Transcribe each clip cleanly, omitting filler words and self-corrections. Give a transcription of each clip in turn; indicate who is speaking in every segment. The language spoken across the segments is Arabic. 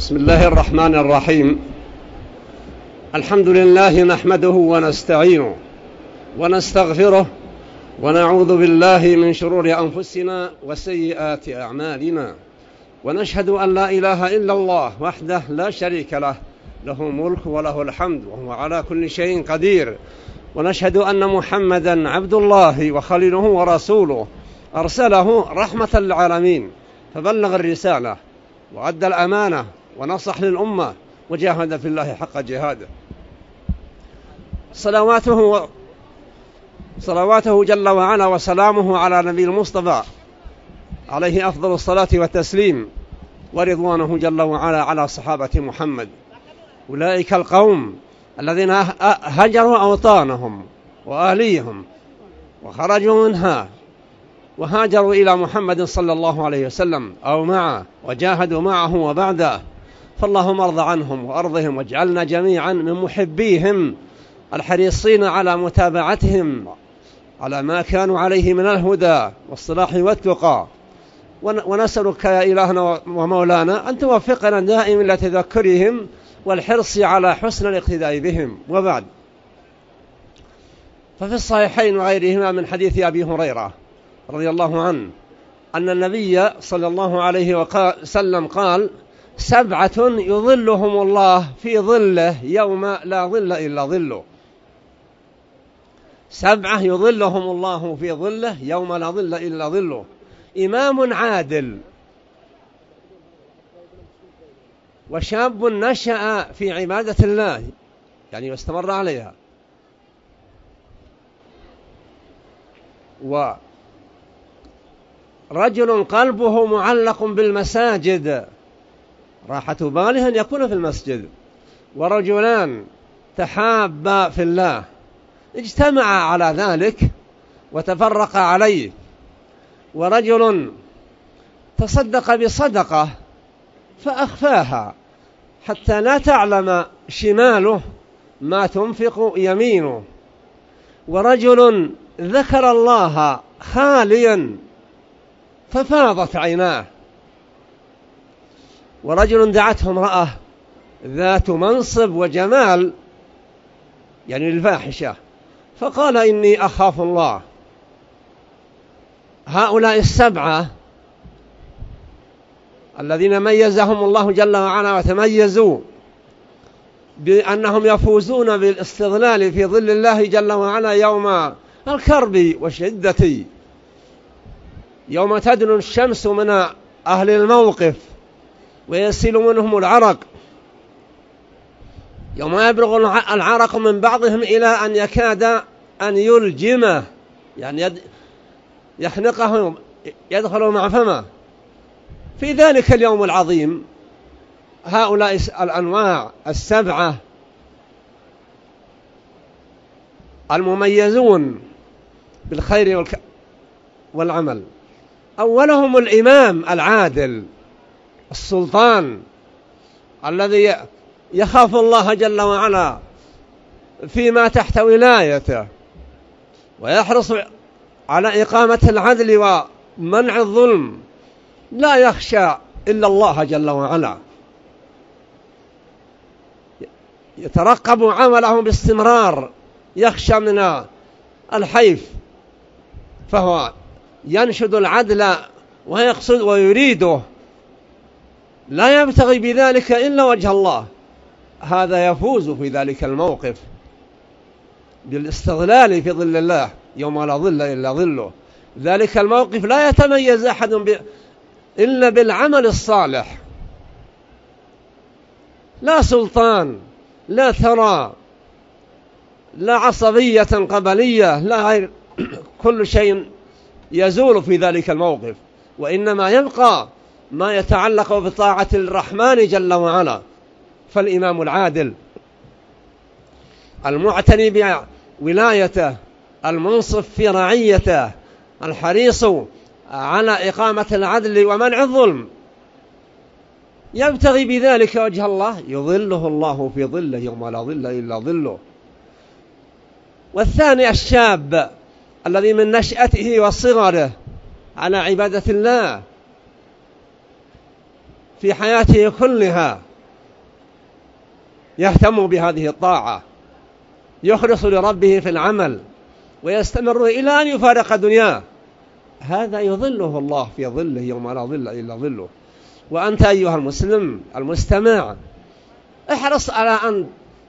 Speaker 1: بسم الله الرحمن الرحيم. الحمد لله نحمده ونستعينه ونستغفره ونعوذ بالله من شرور أنفسنا وسيئات أعمالنا، ونشهد أن لا إله إلا الله وحده لا شريك له، له ملك وله الحمد وهو على كل شيء قدير، ونشهد أن محمدا عبد الله وخليله ورسوله أرسله رحمة للعالمين، فبلغ الرسالة وأدى الأمانة ونصح للأمة وجاهد في الله حق جهاده. صلواته جل وعلا وسلامه على نبي المصطفى عليه أفضل الصلاة والتسليم، ورضوانه جل وعلا على صحابة محمد، أولئك القوم الذين هجروا أوطانهم وأهليهم وخرجوا منها وهاجروا إلى محمد صلى الله عليه وسلم أو معه وجاهدوا معه وبعده، فاللهم ارض عنهم وأرضهم، واجعلنا جميعا من محبيهم الحريصين على متابعتهم على ما كانوا عليه من الهدى والصلاح والتقى. ونسألك يا إلهنا ومولانا أن توفقنا دائما لتذكرهم والحرص على حسن الاقتداء بهم. وبعد، ففي الصحيحين وغيرهما من حديث أبي هريرة رضي الله عنه أن النبي صلى الله عليه وسلم قال: 7 يظلهم الله في ظله يوم لا ظل إلا ظله. 7 يظلهم الله في ظله يوم لا ظل إلا ظله: إمام عادل، وشاب نشأ في عبادة الله يعني واستمر عليها، ورجل قلبه معلق بالمساجد، راحة باله أن يكون في المسجد، ورجلان تحابا في الله اجتمعا على ذلك وتفرقا عليه، ورجل تصدق بصدقة فأخفاها حتى لا تعلم شماله ما تنفق يمينه، ورجل ذكر الله خاليا ففاضت عيناه، ورجل دعته امرأة ذات منصب وجمال يعني الفاحشة فقال: إني أخاف الله. هؤلاء 7 الذين ميزهم الله جل وعلا وتميزوا بأنهم يفوزون بالاستظلال في ظل الله جل وعلا يوم الكرب والشدة، يوم تدنو الشمس من أهل الموقف ويسيل منهم العرق، يوم يبلغ العرق من بعضهم إلى أن يكاد أن يلجمه يعني يخنقه يدخل مع فمه. في ذلك اليوم العظيم هؤلاء الأنواع 7 المميزون بالخير والعمل. أولهم الإمام العادل، السلطان الذي يخاف الله جل وعلا فيما تحت ولايته، ويحرص على إقامة العدل ومنع الظلم، لا يخشى إلا الله جل وعلا، يترقب عمله باستمرار، يخشى من الحيف، فهو ينشد العدل ويقصد ويريده، لا يبتغي بذلك إلا وجه الله. هذا يفوز في ذلك الموقف بالاستظلال في ظل الله يوم لا ظل إلا ظله. ذلك الموقف لا يتميز أحد إلا بالعمل الصالح، لا سلطان، لا ثرى، لا عصبية قبلية، لا غير، كل شيء يزول في ذلك الموقف، وإنما يبقى ما يتعلق بطاعة الرحمن جل وعلا. فالإمام العادل المعتني بولايته، المنصف في رعيته، الحريص على إقامة العدل ومنع الظلم، يبتغي بذلك وجه الله، يظله الله في ظله يوم لا ظل إلا ظله. والثاني الشاب الذي من نشأته وصغره على عبادة الله في حياته كلها، يهتم بهذه الطاعة، يخلص لربه في العمل ويستمر إلى أن يفارق دنياه، هذا يظله الله في ظله يوم لا ظل إلا ظله. وأنت أيها المسلم المستمع احرص على أن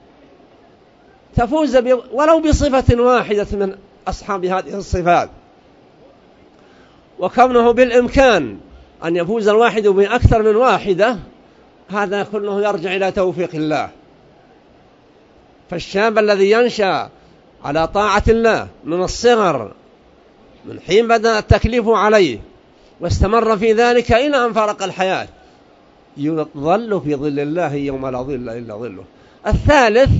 Speaker 1: تفوز ولو بصفة واحدة من أصحاب هذه الصفات، وكونه بالإمكان أن يفوز الواحد بأكثر من واحدة هذا كله يرجع إلى توفيق الله. فالشاب الذي ينشأ على طاعة الله من الصغر من حين بدأ التكليف عليه واستمر في ذلك إلى أن فارق الحياة يظل في ظل الله يوم لا ظل إلا ظله. الثالث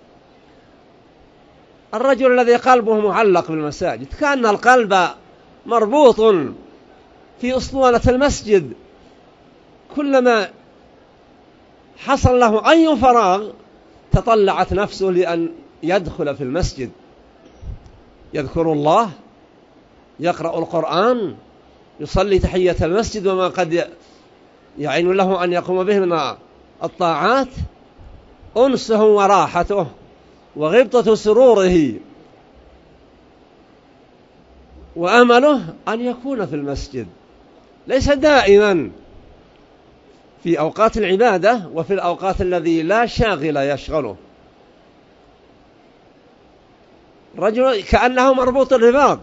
Speaker 1: الرجل الذي قلبه معلق بالمساجد، كأن القلب مربوط في أسطوانة المسجد، كلما حصل له أي فراغ تطلعت نفسه لأن يدخل في المسجد، يذكر الله، يقرأ القرآن، يصلي تحية المسجد وما قد يعين له أن يقوم به من الطاعات، أنسه وراحته وغبطة سروره وأمله أن يكون في المسجد، ليس دائما في أوقات العبادة وفي الأوقات الذي لا شاغل يشغله. رجل كأنه مربوط الرباط،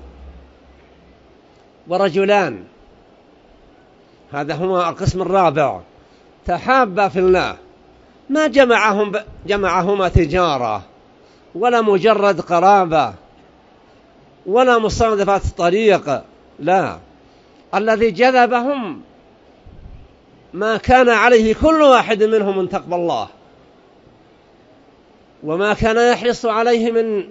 Speaker 1: ورجلان هذا هو القسم الرابع تحابا في الله، ما جمعهما تجارة ولا مجرد قرابة ولا مصادفات الطريق، لا، الذي جذبهم ما كان عليه كل واحد منهم من تقوى الله وما كان يحرص عليه من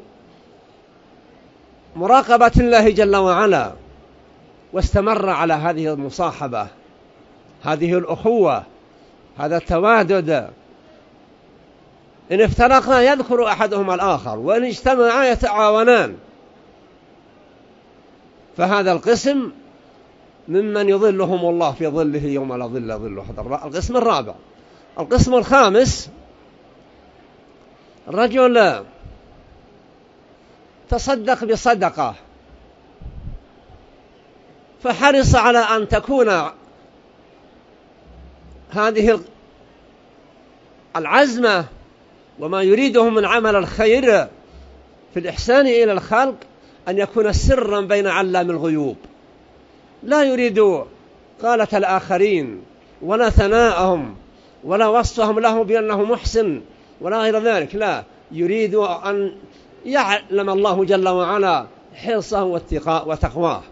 Speaker 1: مراقبة الله جل وعلا، واستمر على هذه المصاحبة، هذه الأخوة، هذا التوادد. إن افترقا يذكر أحدهما الآخر، وإن اجتمعا يتعاونان. فهذا القسم ممن يظلهم الله في ظله يوم لا ظل ظله، هذا القسم الرابع. القسم الخامس رجل تصدق بصدقة فحرص على أن تكون هذه العزمة وما يريده من عمل الخير في الإحسان إلى الخلق أن يكون سرا بين علام الغيوب، لا يريد قالة الآخرين ولا ثناءهم ولا وصفهم له بأنه محسن ولا غير ذلك، لا، يريد أن يعلم الله جل وعلا حرصه وتقواه.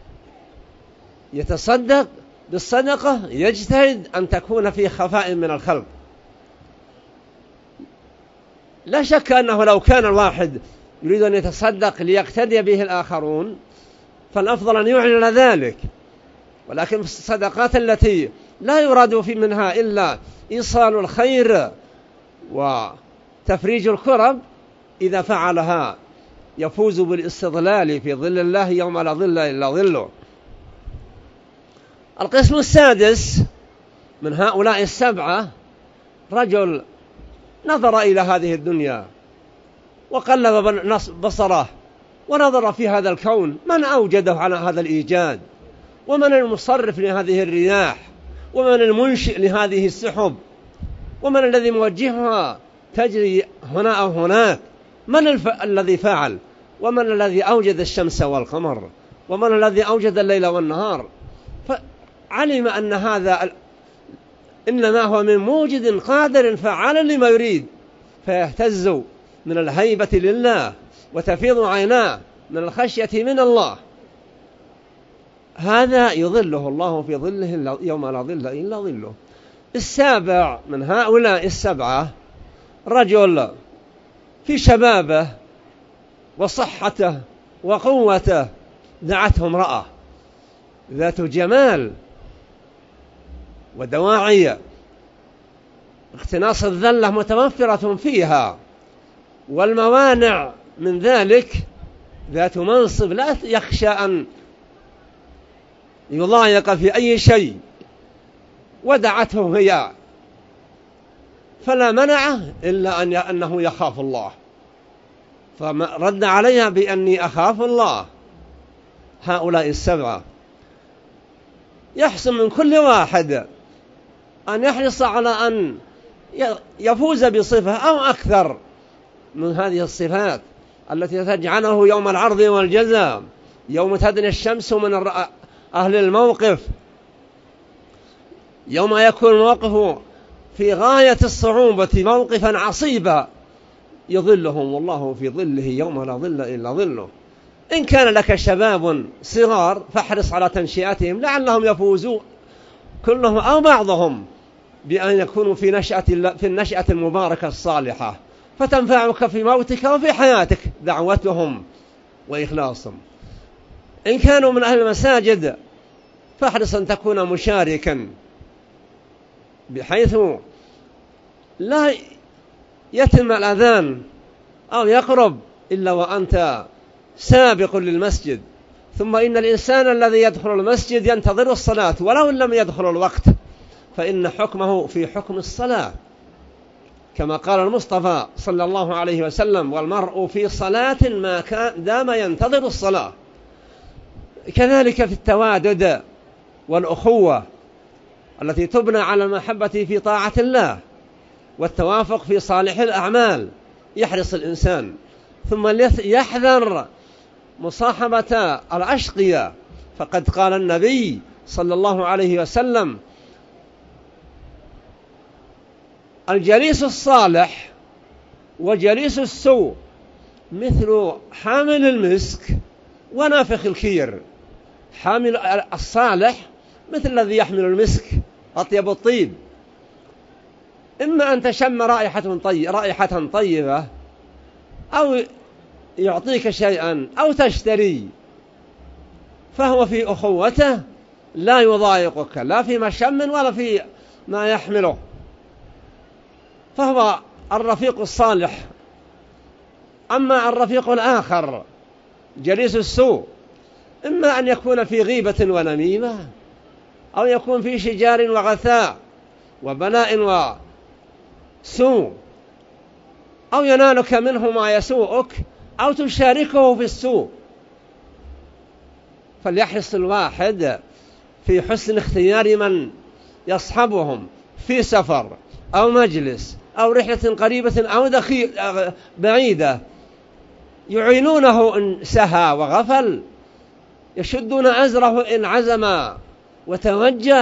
Speaker 1: يتصدق بالصدقة يجتهد أن تكون في خفاء من الخلق. لا شك أنه لو كان الواحد يريد أن يتصدق ليقتدي به الآخرون فالأفضل أن يعلن ذلك، ولكن في الصدقات التي لا يراد منها إلا إيصال الخير وتفريج الكرب إذا فعلها يفوز بالاستظلال في ظل الله يوم لا ظل إلا ظله. القسم السادس من هؤلاء السبعة رجل نظر إلى هذه الدنيا وقلب بصره ونظر في هذا الكون، من أوجده على هذا الإيجاد، ومن المصرف لهذه الرياح، ومن المنشئ لهذه السحب، ومن الذي موجهها تجري هنا أو هناك، من الذي فعل، ومن الذي أوجد الشمس والقمر، ومن الذي أوجد الليل والنهار. فعلم أن هذا إنما هو من موجد قادر فعال لما يريد، فيهتز من الهيبة لله وتفيض عيناه من الخشية من الله. هذا يظله الله في ظله يوم لا ظل إلا ظله. السابع من هؤلاء السبعة رجل في شبابه وصحته وقوته دعته امرأة ذات جمال ودواعي، اقتناص الذلة متوفرة فيها، والموانع من ذلك ذات منصب لا يخشى أن يضايق في أي شيء، ودعته هي فلا منعه إلا أنه يخاف الله، فرد عليها بأني أخاف الله. هؤلاء السبعة يحسن من كل واحد أن يحرص على أن يفوز بصفة أو أكثر من هذه الصفات التي تجعله يوم العرض والجزاء، يوم تدني الشمس من أهل الموقف، يوم يكون الموقف في غاية الصعوبة موقفا عصيبا، يظلهم والله في ظله يوم لا ظل إلا ظله. إن كان لك شباب صغار فاحرص على تنشئتهم لعلهم يفوزوا كلهم أو بعضهم بأن يكونوا في النشأة المباركة الصالحة، فتنفعك في موتك وفي حياتك دعوتهم وإخلاصهم. إن كانوا من أهل المساجد فاحرص أن تكون مشاركا، بحيث لا يتم الأذان أو يقرب إلا وأنت سابق للمسجد. ثم إن الإنسان الذي يدخل المسجد ينتظر الصلاة ولو لم يدخل الوقت، فإن حكمه في حكم الصلاة، كما قال المصطفى صلى الله عليه وسلم: والمرء في صلاة ما دام ينتظر الصلاة. كذلك في التوادد والأخوة التي تبنى على المحبة في طاعة الله والتوافق في صالح الأعمال، يحرص الإنسان. ثم يحذر مصاحبة الأشقياء، فقد قال النبي صلى الله عليه وسلم: الجليس الصالح وجليس السوء مثل حامل المسك ونافخ الكير. حامل الصالح مثل الذي يحمل المسك أطيب الطيب، إما أن تشم رائحة طيبة أو يعطيك شيئا أو تشتري، فهو في أخوته لا يضايقك لا في مشم ولا في ما يحمله، فهو الرفيق الصالح. أما الرفيق الآخر جليس السوء، إما أن يكون في غيبة ونميمة، أو يكون في شجار وغثاء وبلاء وسوء، أو ينالك منه ما يسوءك أو تشاركه في السوء. فليحرص الواحد في حسن اختيار من يصحبهم في سفر أو مجلس أو رحلة قريبة أو بعيدة، يعينونه إن سهى وغفل، يشدون أزره إن عزم وتوجه.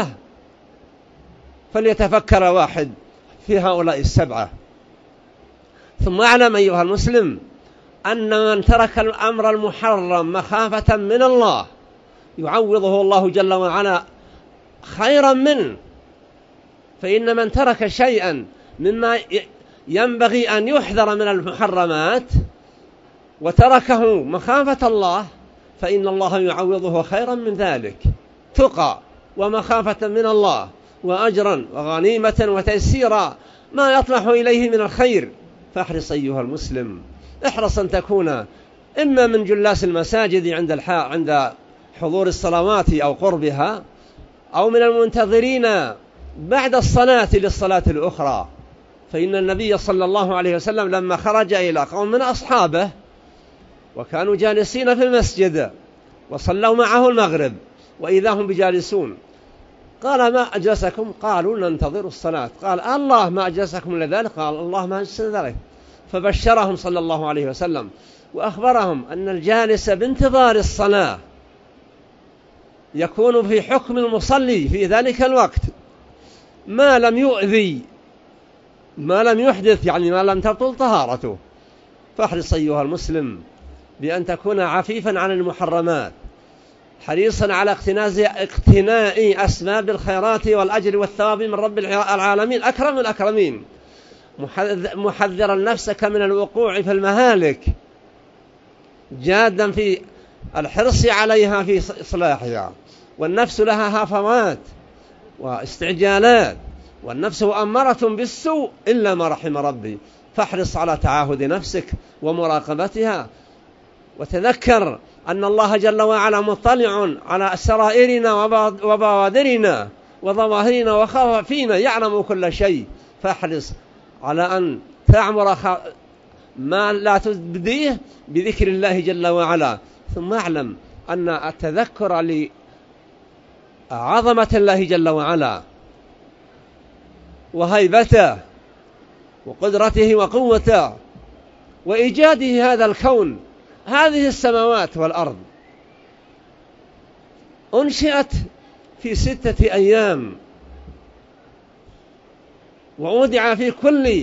Speaker 1: فليتفكر واحد في هؤلاء السبعة. ثم اعلم أيها المسلم أن من ترك الأمر المحرم مخافة من الله يعوضه الله جل وعلا خيرا منه. فإن من ترك شيئا مما ينبغي أن يحذر من المحرمات وتركه مخافة الله فإن الله يعوضه خيرا من ذلك، تقى ومخافة من الله وأجرا وغنيمة وتيسيرا ما يطمح إليه من الخير. فاحرص أيها المسلم، احرص أن تكون إما من جلاس المساجد عند حضور الصلوات أو قربها، أو من المنتظرين بعد الصلاة للصلاة الأخرى. فإن النبي صلى الله عليه وسلم لما خرج إلى قوم من أصحابه وكانوا جالسين في المسجد وصلوا معه المغرب وإذا هم بجالسون، قال: ما أجلسكم؟ قالوا: ننتظر الصلاة. قال: الله ما أجلسكم لذلك؟ قال: الله ما أجلسنا ذلك. فبشرهم صلى الله عليه وسلم وأخبرهم أن الجالس بانتظار الصلاة يكون في حكم المصلي في ذلك الوقت ما لم يؤذي، ما لم يحدث، يعني ما لم تبطل طهارته. فاحرص أيها المسلم بأن تكون عفيفا عن المحرمات، حريصا على اقتناء أسباب الخيرات والأجر والثواب من رب العالمين أكرم الأكرمين، محذرا نفسك من الوقوع في المهالك، جادا في الحرص عليها في إصلاحها. والنفس لها هفوات واستعجالات، والنفس مؤمرة بالسوء إلا ما رحم ربي. فاحرص على تعاهد نفسك ومراقبتها، وتذكر أن الله جل وعلا مطلع على سرائرنا وبوادرنا وظواهرنا وخفافينا، يعلم كل شيء. فاحرص على أن تعمر ما لا تبديه بذكر الله جل وعلا. ثم اعلم أن التذكر لعظمة الله جل وعلا وهيبته وقدرته وقوته وإيجاده هذا الكون، هذه السماوات والأرض أنشئت في 6 أيام، ووضع في كل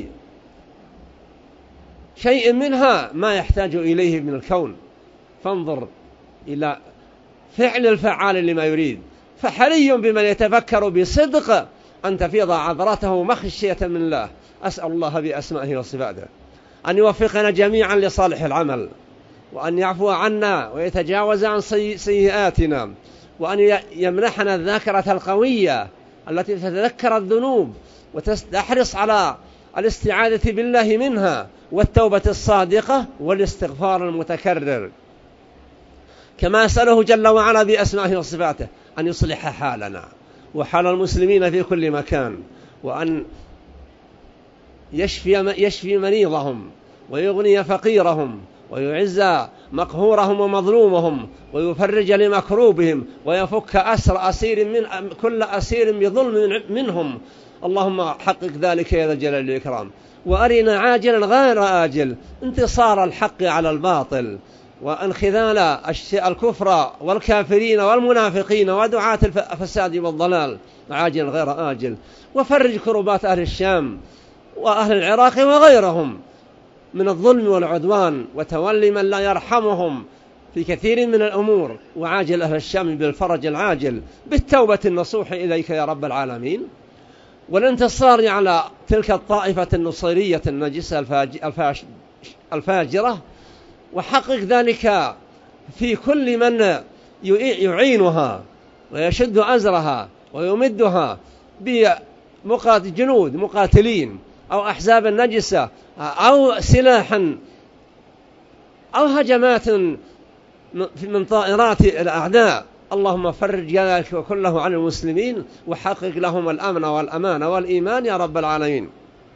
Speaker 1: شيء منها ما يحتاج إليه من الكون. فانظر إلى فعل الفعال لما يريد. فحري بمن يتفكر بصدق أن تفيض عذراته مخشية من الله. أسأل الله بأسمائه وصفاته أن يوفقنا جميعا لصالح العمل، وأن يعفو عنا ويتجاوز عن سيئاتنا، وأن يمنحنا الذاكرة القوية التي تتذكر الذنوب وتحرص على الاستعاذة بالله منها والتوبة الصادقة والاستغفار المتكرر. كما أسأله جل وعلا بأسمائه وصفاته أن يصلح حالنا وحال المسلمين في كل مكان، وأن يشفي مريضهم ويغني فقيرهم ويعز مقهورهم ومظلومهم ويفرج لمكروبهم ويفك أسر كل أسير بظلم منهم. اللهم حقق ذلك يا ذا الجلال والإكرام. وأرنا عاجلا غير آجل انتصار الحق على الباطل، وانخذال الكفر والكافرين والمنافقين ودعاة الفساد والضلال عاجلا غير آجل. وفرج كربات أهل الشام وأهل العراق وغيرهم من الظلم والعدوان، وتولي من لا يرحمهم في كثير من الأمور. وعاجل أهل الشام بالفرج العاجل بالتوبة النصوح إليك يا رب العالمين، والانتصار على تلك الطائفة النصيرية النجسة الفاجرة. وحقق ذلك في كل من يعينها ويشد أزرها ويمدها بجنود مقاتلين أو أحزاب نجسة أو سلاحا أو هجمات من طائرات الأعداء. اللهم فرج ذلك كله عن المسلمين، وحقق لهم الأمن والأمان والإيمان يا رب العالمين.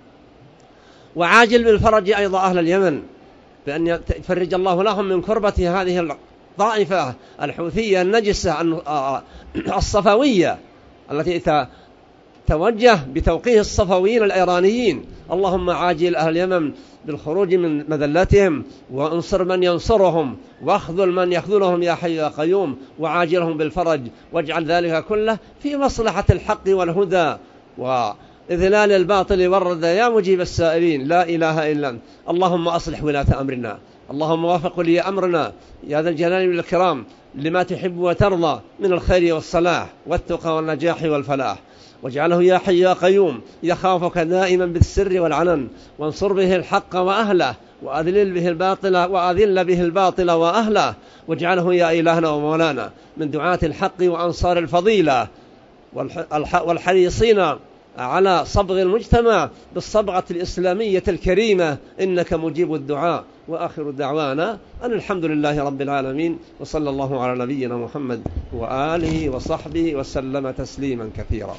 Speaker 1: وعاجل بالفرج أيضا أهل اليمن، بأن يفرج الله لهم من كربة هذه الطائفة الحوثية النجسة الصفوية التي توجه بتوقيه الصفويين الإيرانيين. اللهم عاجل أهل اليمن بالخروج من مذلتهم، وانصر من ينصرهم، واخذل من يخذلهم يا حي يا قيوم، وعاجلهم بالفرج، واجعل ذلك كله في مصلحة الحق والهدى وإذلال الباطل والردى يا مجيب السائلين. لا إله إلا أنت. اللهم أصلح ولاة أمرنا، اللهم وافق ولي أمرنا يا ذا الجلال والإكرام لما تحب وترضى من الخير والصلاح والتقى والنجاح والفلاح، واجعله يا حي يا قيوم يخافك دائما بالسر والعلن، وانصر به الحق وأهله، وأذل به الباطل وأهله، واجعله يا إلهنا ومولانا من دعاة الحق وأنصار الفضيلة والحريصين على صبغ المجتمع بالصبغة الإسلامية الكريمة، إنك مجيب الدعاء. وآخر دعوانا أن الحمد لله رب العالمين، وصلى الله على نبينا محمد وآله وصحبه وسلم تسليما كثيرا.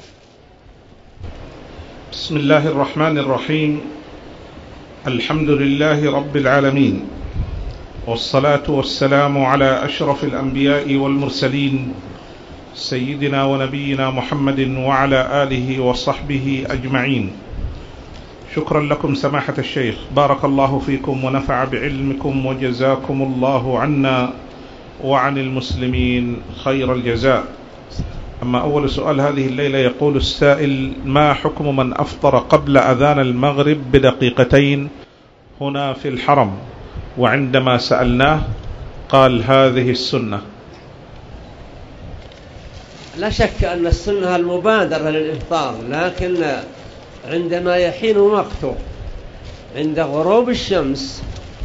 Speaker 2: بسم الله الرحمن الرحيم. الحمد لله رب العالمين، والصلاة والسلام على أشرف الأنبياء والمرسلين سيدنا ونبينا محمد وعلى آله وصحبه أجمعين. شكرا لكم سماحة الشيخ، بارك الله فيكم ونفع بعلمكم، وجزاكم الله عنا وعن المسلمين خير الجزاء. أما أول سؤال هذه الليلة، يقول السائل: ما حكم من أفطر قبل أذان المغرب بدقيقتين هنا في الحرم، وعندما سألناه قال هذه السنة؟
Speaker 1: لا شك أن السنة المبادرة للإفطار، لكن عندما يحين وقته عند غروب الشمس،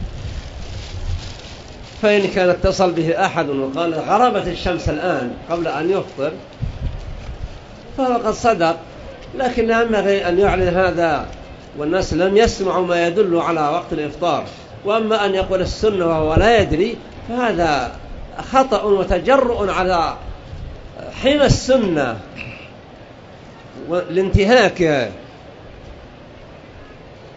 Speaker 1: فإن كان اتصل به أحد وقال غربت الشمس الآن قبل أن يفطر فهو قد صدق، لكن لا ينبغي أن يعلن هذا والناس لم يسمعوا ما يدل على وقت الإفطار. وأما أن يقول السنة وهو لا يدري فهذا خطأ وتجرؤ على حمى السنة والانتهاك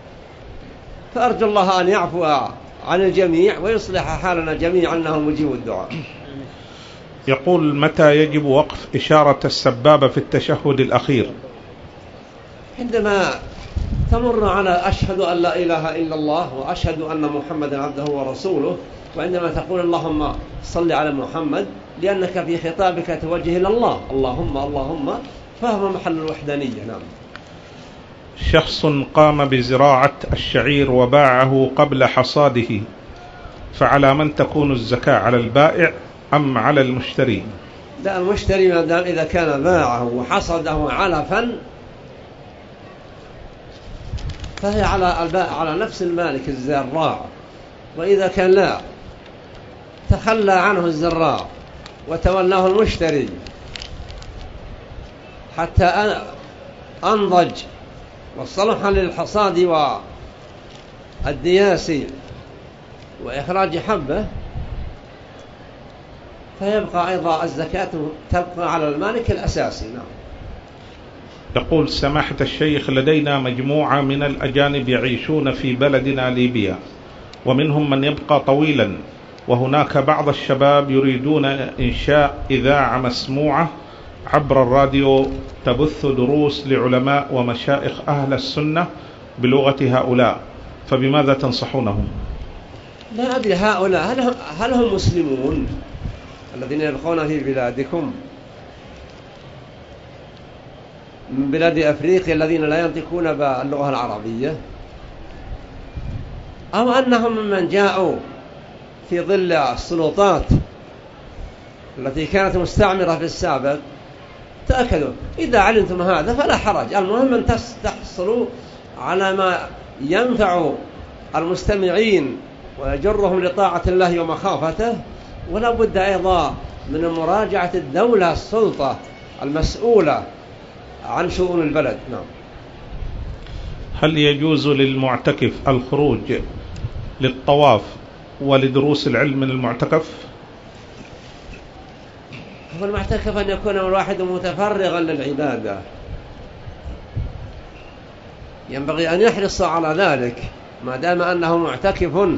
Speaker 1: فأرجو الله أن يعفو عن الجميع ويصلح حالنا جميعا أنه مجيب الدعاء.
Speaker 2: يقول: متى يجب وقف إشارة السبابة في التشهد الأخير؟
Speaker 1: عندما تمر على أشهد أن لا إله إلا الله وأشهد أن محمدا عبده ورسوله، وعندما تقول اللهم صل على محمد، لأنك في خطابك توجه إلى الله، اللهم اللهم، فهم محل الوحدانية. نعم.
Speaker 2: شخص قام بزراعة الشعير وباعه قبل حصاده، فعلى من تكون الزكاة، على البائع أم على المشتري؟
Speaker 1: لا، المشتري ما دام إذا كان باعه وحصده علفا فهي على نفس المالك الزراع. وإذا كان لا تخلى عنه الزراع وتولاه المشتري حتى أنضج والصلح للحصاد والدياس وإخراج حبه، فيبقى أيضا الزكاة تبقى على المالك الأساسي. نعم.
Speaker 2: يقول: سماحة الشيخ، لدينا مجموعة من الأجانب يعيشون في بلدنا ليبيا، ومنهم من يبقى طويلا، وهناك بعض الشباب يريدون إنشاء إذاعة مسموعة عبر الراديو تبث دروس لعلماء ومشائخ أهل السنة بلغة هؤلاء، فبماذا تنصحونهم؟
Speaker 1: لا أدري هؤلاء هل هم مسلمون الذين يبقون في بلادكم من بلاد أفريقيا الذين لا ينطقون باللغة العربية، أو أنهم ممن جاءوا في ظل السلطات التي كانت مستعمرة في السابق؟ تأكدوا إذا علمتم هذا فلا حرج، المهم أن تحصلوا على ما ينفع المستمعين ويجرهم لطاعة الله ومخافته. ولا بد أيضا من مراجعة الدولة، السلطة المسؤولة عن شؤون البلد. نعم.
Speaker 2: هل يجوز للمعتكف الخروج للطواف ولدروس العلم من المعتكف؟
Speaker 1: هو المعتكف أن يكون الواحد متفرغا للعبادة، ينبغي أن يحرص على ذلك ما دام أنه معتكف،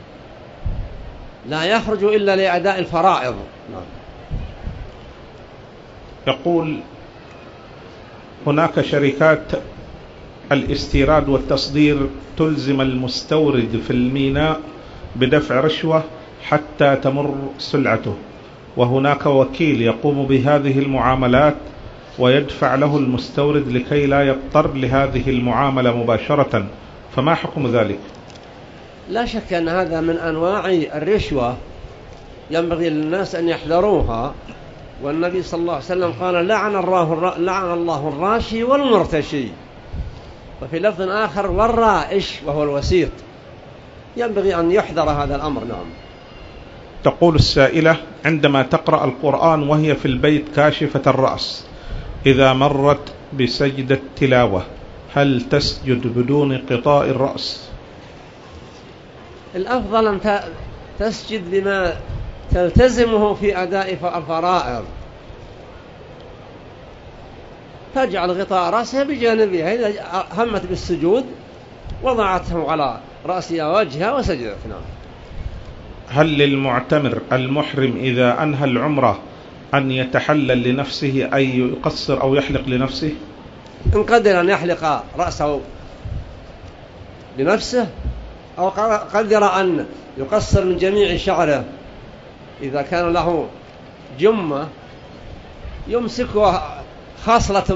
Speaker 1: لا يخرج إلا لأداء الفرائض. نعم.
Speaker 2: يقول: هناك شركات الاستيراد والتصدير تلزم المستورد في الميناء بدفع رشوة حتى تمر سلعته، وهناك وكيل يقوم بهذه المعاملات ويدفع له المستورد لكي لا يضطر لهذه المعاملة مباشرة، فما حكم ذلك؟
Speaker 1: لا شك أن هذا من أنواع الرشوة، ينبغي للناس أن يحذروها. والنبي صلى الله عليه وسلم قال: لعن الله الراشي والمرتشي، وفي لفظ آخر والرائش وهو الوسيط. ينبغي أن يحذر هذا الأمر. نعم.
Speaker 2: تقول السائلة: عندما تقرأ القرآن وهي في البيت كاشفة الرأس، إذا مرت بسجدة تلاوة هل تسجد بدون قطاع الرأس؟
Speaker 1: الأفضل أن تسجد بما تلتزمه في أداء الفرائض، تجعل غطاء رأسها بجانبها، إذا همت بالسجود وضعته على رأسها وجهها وسجدت. نعم.
Speaker 2: هل للمعتمر المحرم إذا أنهى العمرة أن يتحلل لنفسه أي يقصر أو يحلق لنفسه؟
Speaker 1: إن قدر أن يحلق رأسه لنفسه أو قدر أن يقصر من جميع شعره، إذا كان له جمة يمسكها خاصلة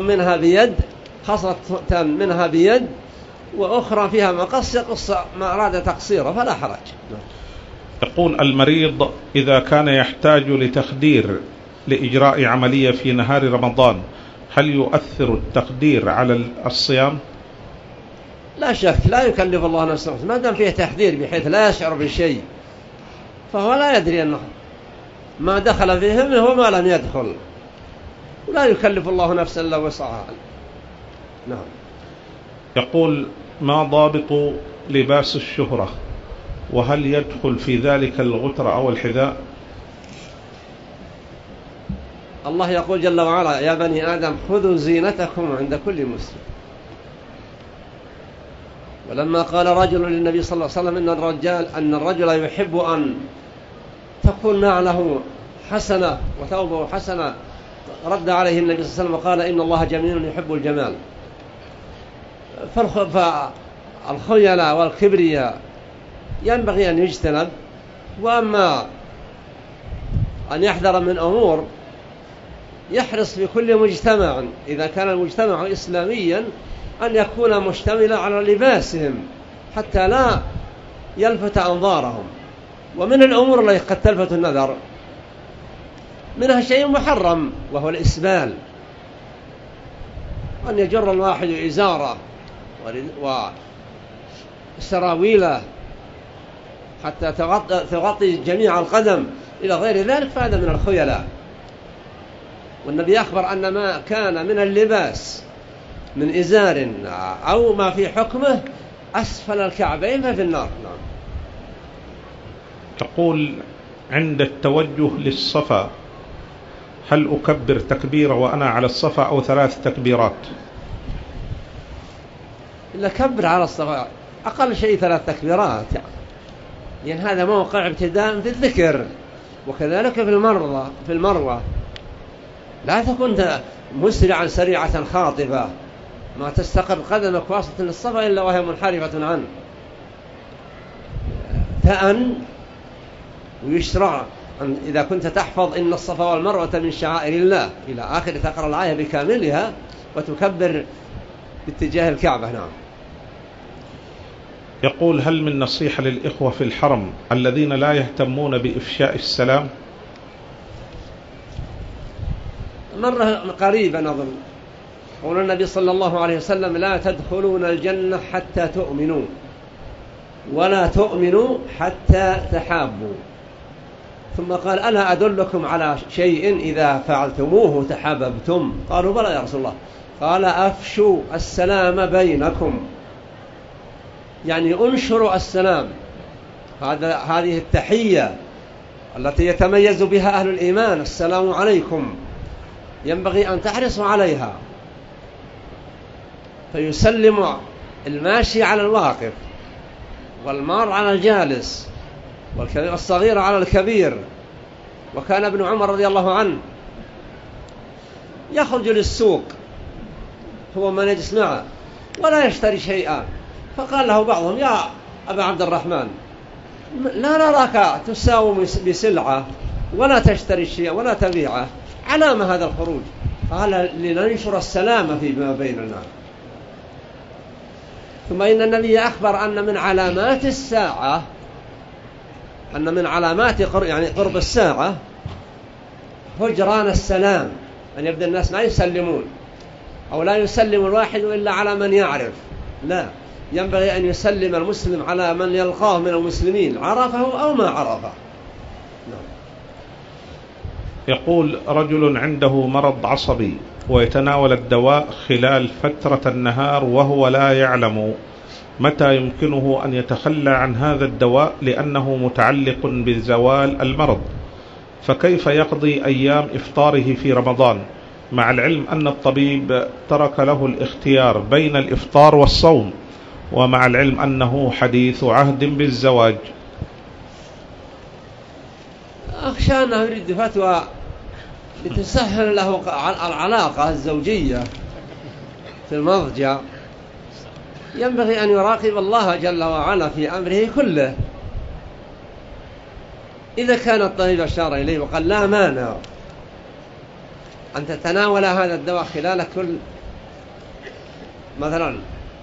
Speaker 1: منها بيد وأخرى فيها مقص يقص ما أراد تقصيره فلا حرج.
Speaker 2: يقول: المريض إذا كان يحتاج لتخدير لإجراء عملية في نهار رمضان هل يؤثر التخدير على الصيام؟
Speaker 1: لا شك، لا يكلف الله نفسه ما دام فيه تخدير بحيث لا يشعر بشيء، فهو لا يدري أنه ما دخل فيه وما لم يدخل، ولا يكلف الله نفسا إلا وسعها. نعم.
Speaker 2: يقول: ما ضابط لباس الشهرة، وهل يدخل في ذلك الغترة أو الحذاء؟
Speaker 1: الله يقول جل وعلا: يا بني آدم خذوا زينتكم عند كل مسجد. ولما قال رجل للنبي صلى الله عليه وسلم أن الرجل يحب أن تكون نعله حسنة وثوبه حسنة، رد عليه النبي صلى الله عليه وسلم وقال إن الله جميل يحب الجمال. فالخيلاء والكبرياء ينبغي أن يجتنب، وأما أن يحذر من أمور يحرص في كل مجتمع إذا كان المجتمع إسلاميا أن يكون مشتملا على لباسهم حتى لا يلفت أنظارهم. ومن الأمور التي قد تلفت النظر منها شيء محرم وهو الإسبال، أن يجر الواحد إزاره وسراويله حتى تغطي جميع القدم إلى غير ذلك، فهذا من الخيلاء. والنبي أخبر أن ما كان من اللباس من إزار أو ما في حكمه أسفل الكعبين ففي النار. نعم.
Speaker 2: تقول عند التوجه للصفا هل أكبر تكبيرة وأنا على الصفا أو 3 تكبيرات؟
Speaker 1: إلا كبر على الصفا أقل شيء 3 تكبيرات، يعني هذا موقع ابتداء في الذكر. وكذلك في المروة لا تكون مسرعا سريعة خاطفة ما تستقر قدمك واسطة للصفا إلا وهي منحرفة عنه. تأن ويشرع إذا كنت تحفظ إن الصفا والمروة من شعائر الله إلى آخر تقرأ الآية بكاملها وتكبر باتجاه الكعبة. نعم.
Speaker 2: يقول هل من نصيحة للإخوة في الحرم الذين لا يهتمون بإفشاء السلام؟
Speaker 1: مرة قريبا أظن قول النبي صلى الله عليه وسلم لا تدخلون الجنة حتى تؤمنوا ولا تؤمنوا حتى تحابوا، ثم قال ألا أدلكم على شيء إذا فعلتموه تحاببتم؟ قالوا بلى يا رسول الله. قال أفشوا السلام بينكم، يعني أنشروا السلام. هذه التحية التي يتميز بها أهل الإيمان، السلام عليكم، ينبغي أن تحرصوا عليها. فيسلم الماشي على الواقف، والمار على الجالس، والصغير على الكبير. وكان ابن عمر رضي الله عنه يخرج للسوق هو من يجلس معه ولا يشتري شيئا، فقال له بعضهم يا أبا عبد الرحمن لا نراك تساوم بسلعة ولا تشتري شيئا ولا تبيعه، على ما هذا الخروج؟ قال لننشر السلام فيما بيننا. ثم إن النبي أخبر أن من علامات الساعة، أن من علامات يعني قرب الساعة هجران السلام، أن يبدأ الناس ما يسلمون أو لا يسلم الواحد إلا على من يعرف، لا، ينبغي أن يسلم المسلم على من يلقاه من المسلمين عرفه أو ما عرفه.
Speaker 2: يقول رجل عنده مرض عصبي ويتناول الدواء خلال فترة النهار وهو لا يعلم متى يمكنه أن يتخلى عن هذا الدواء لأنه متعلق بزوال المرض، فكيف يقضي أيام إفطاره في رمضان مع العلم أن الطبيب ترك له الاختيار بين الإفطار والصوم، ومع العلم أنه حديث عهد بالزواج؟
Speaker 1: أخشى أنه يريد فتوى لتسهل له العلاقة الزوجية في المضجع. ينبغي أن يراقب الله جل وعلا في أمره كله. إذا كان الطبيب أشار إليه وقال لا مانع أن تتناول هذا الدواء خلال كل مثلا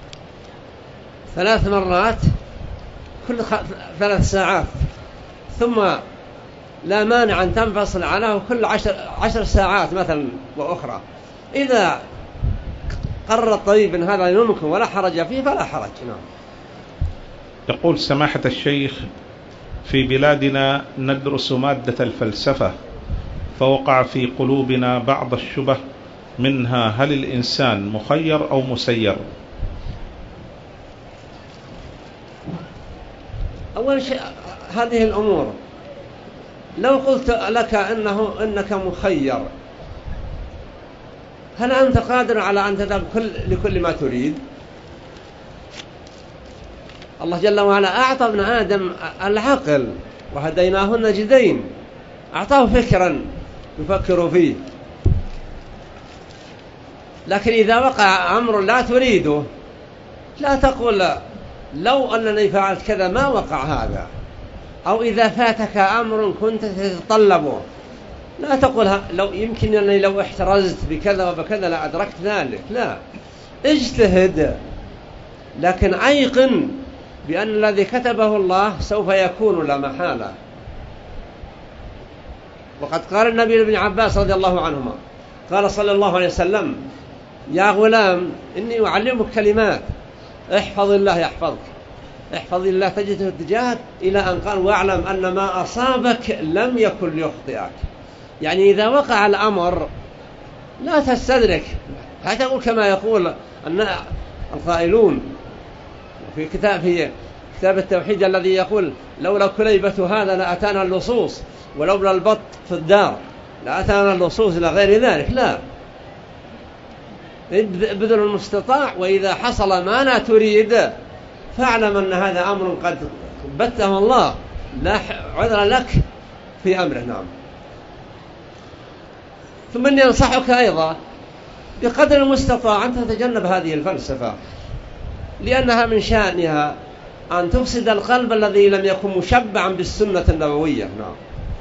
Speaker 1: 3 مرات كل 3 ساعات، ثم لا مانع أن تنفصل عنه كل 10 ساعات مثلا وأخرى، إذا قرر الطبيب أن هذا يمكن ولا حرج فيه فلا حرج. نعم.
Speaker 2: يقول سماحة الشيخ في بلادنا ندرس مادة الفلسفة، فوقع في قلوبنا بعض الشبه، منها هل الإنسان مخير أو مسير؟
Speaker 1: أول شيء هذه الأمور لو قلت لك إنك مخير، هل أنت قادر على أن تذهب لكل ما تريد؟ الله جل وعلا أعطى ابن آدم العقل وهديناه النجدين، أعطاه فكرا يفكر فيه. لكن إذا وقع أمر لا تريده لا تقول لو أنني فعلت كذا ما وقع هذا، أو إذا فاتك أمر كنت تتطلبه لا تقول لو يمكن أنني لو احترزت بكذا وبكذا لا أدركت ذلك. لا، اجتهد، لكن أيقن بأن الذي كتبه الله سوف يكون لا محالة. وقد قال النبي لابن عباس رضي الله عنهما قال صلى الله عليه وسلم: يا غلام إني أعلمك كلمات، احفظ الله يحفظك، احفظ الله تجده تجاهك، إلى أن قال: واعلم أن ما أصابك لم يكن ليخطئك. يعني إذا وقع الأمر لا تستدرك، لا تقول كما يقول القائلون في كتاب التوحيد الذي يقول: لولا كليبة هذا لأتانا اللصوص، ولولا البط في الدار لأتانا اللصوص إلى غير ذلك. لا، ابذل المستطاع، وإذا حصل ما لا تريد فاعلم أن هذا أمر قد بته الله، لا عذر لك في أمره. نعم. ثم إني أنصحك أيضا بقدر المستطاع أن تتجنب هذه الفلسفة، لأنها من شأنها أن تفسد القلب الذي لم يكن مشبعا بالسنة النبوية. نعم.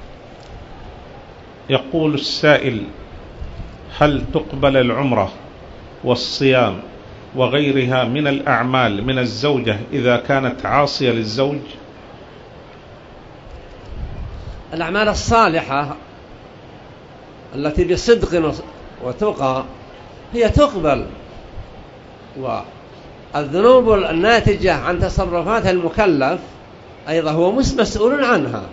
Speaker 2: يقول السائل: هل تقبل العمرة والصيام وغيرها من الأعمال من الزوجة إذا كانت عاصية للزوج؟
Speaker 1: الأعمال الصالحة التي بصدق وتقى هي تقبل، والذنوب الناتجة عن تصرفات المكلف أيضا هو مسؤول عنها.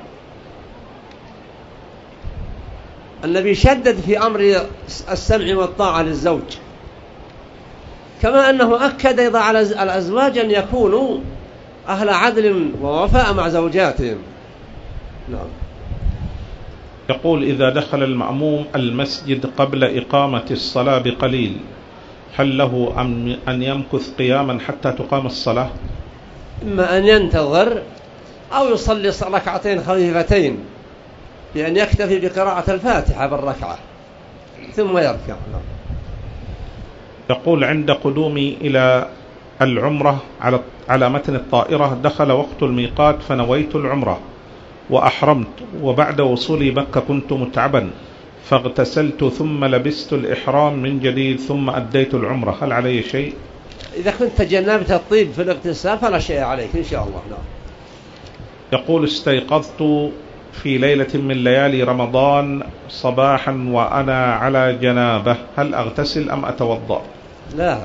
Speaker 1: النبي شدد في أمر السمع والطاعة للزوج، كما أنه أكد أيضا على الأزواج أن يكونوا أهل عدل ووفاء مع زوجاتهم. نعم.
Speaker 2: يقول: إذا دخل المأموم المسجد قبل إقامة الصلاة بقليل هل له أن يمكث قياما حتى تقام الصلاة؟
Speaker 1: إما أن ينتظر أو يصلي ركعتين خفيفتين بأن يكتفي بقراءة الفاتحة بالركعة ثم يركع.
Speaker 2: يقول: عند قدومي إلى العمرة على متن الطائرة دخل وقت الميقات فنويت العمرة وأحرمت، وبعد وصولي مكة كنت متعبا فاغتسلت ثم لبست الإحرام من جديد ثم أديت العمرة، هل علي شيء؟
Speaker 1: إذا كنت تجنبت الطيب في الاغتسال فلا شيء عليك إن شاء الله. نعم.
Speaker 2: يقول: استيقظت في ليلة من ليالي رمضان صباحا وأنا على جنابة، هل أغتسل أم أتوضأ؟
Speaker 1: لا،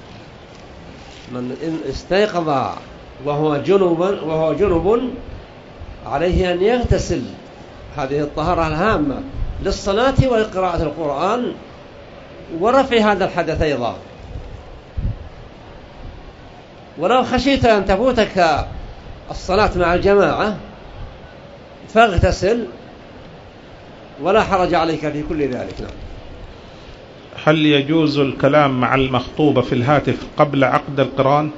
Speaker 1: من إن استيقظ وهو جنب عليه أن يغتسل، هذه الطهارة الهامة للصلاة وقراءة القرآن ورفع هذا الحدث أيضا. ولو خشيت أن تفوتك الصلاة مع الجماعة فاغتسل ولا حرج عليك في كل ذلك. نعم.
Speaker 2: هل يجوز الكلام مع المخطوبة في الهاتف قبل عقد القران؟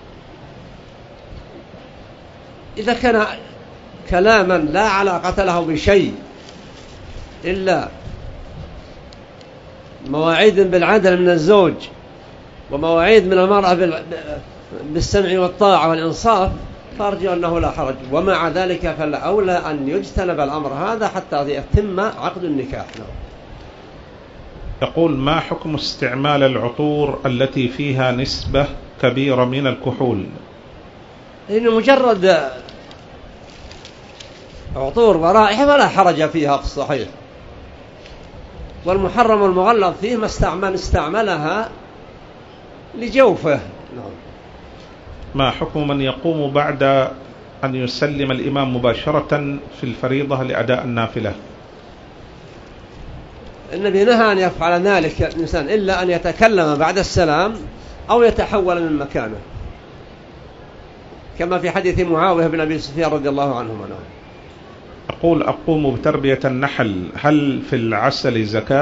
Speaker 1: إذا كان كلاما لا علاقة له بشيء إلا مواعيد بالعدل من الزوج ومواعيد من المرأة بالسمع والطاعة والإنصاف فأرجو أنه لا حرج، ومع ذلك فالأولى أن يجتنب الأمر هذا حتى يتم عقد النكاح.
Speaker 2: يقول: ما حكم استعمال العطور التي فيها نسبة كبيرة من الكحول؟
Speaker 1: إنه مجرد عطور ورائحة فلا حرج فيها في الصحيح، والمحرم المغلظ فيه ما استعملها لجوفه. نعم.
Speaker 2: ما حكم من يقوم بعد أن يسلم الإمام مباشرة في الفريضة لأداء النافلة؟
Speaker 1: النبي نهى أن يفعل ذلك الإنسان إلا أن يتكلم بعد السلام أو يتحول من مكانه، كما في حديث معاوية بن أبي سفيان رضي الله عنهما.
Speaker 2: أقول: أقوم بتربية النحل، هل في العسل زكاة؟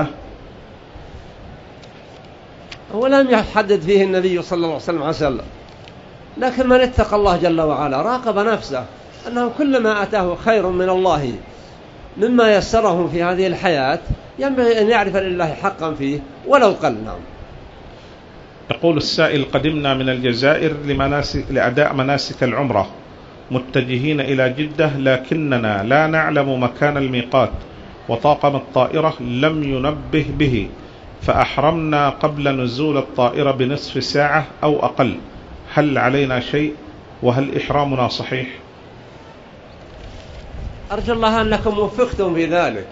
Speaker 1: هو لم يحدد فيه النبي صلى الله عليه وسلم عسل، لكن من اتقى الله جل وعلا راقب نفسه أنه كلما أتاه خير من الله مما يسره في هذه الحياة ينبغي أن يعرف لله حقا فيه ولو قل. نعم.
Speaker 2: يقول السائل: قدمنا من الجزائر لأداء مناسك العمرة متجهين إلى جدة، لكننا لا نعلم مكان الميقات، وطاقم الطائرة لم ينبه به، فأحرمنا قبل نزول الطائرة بنصف ساعة أو أقل. هل علينا شيء؟ وهل إحرامنا صحيح؟
Speaker 1: أرجو الله أنكم وفقتم في ذلك،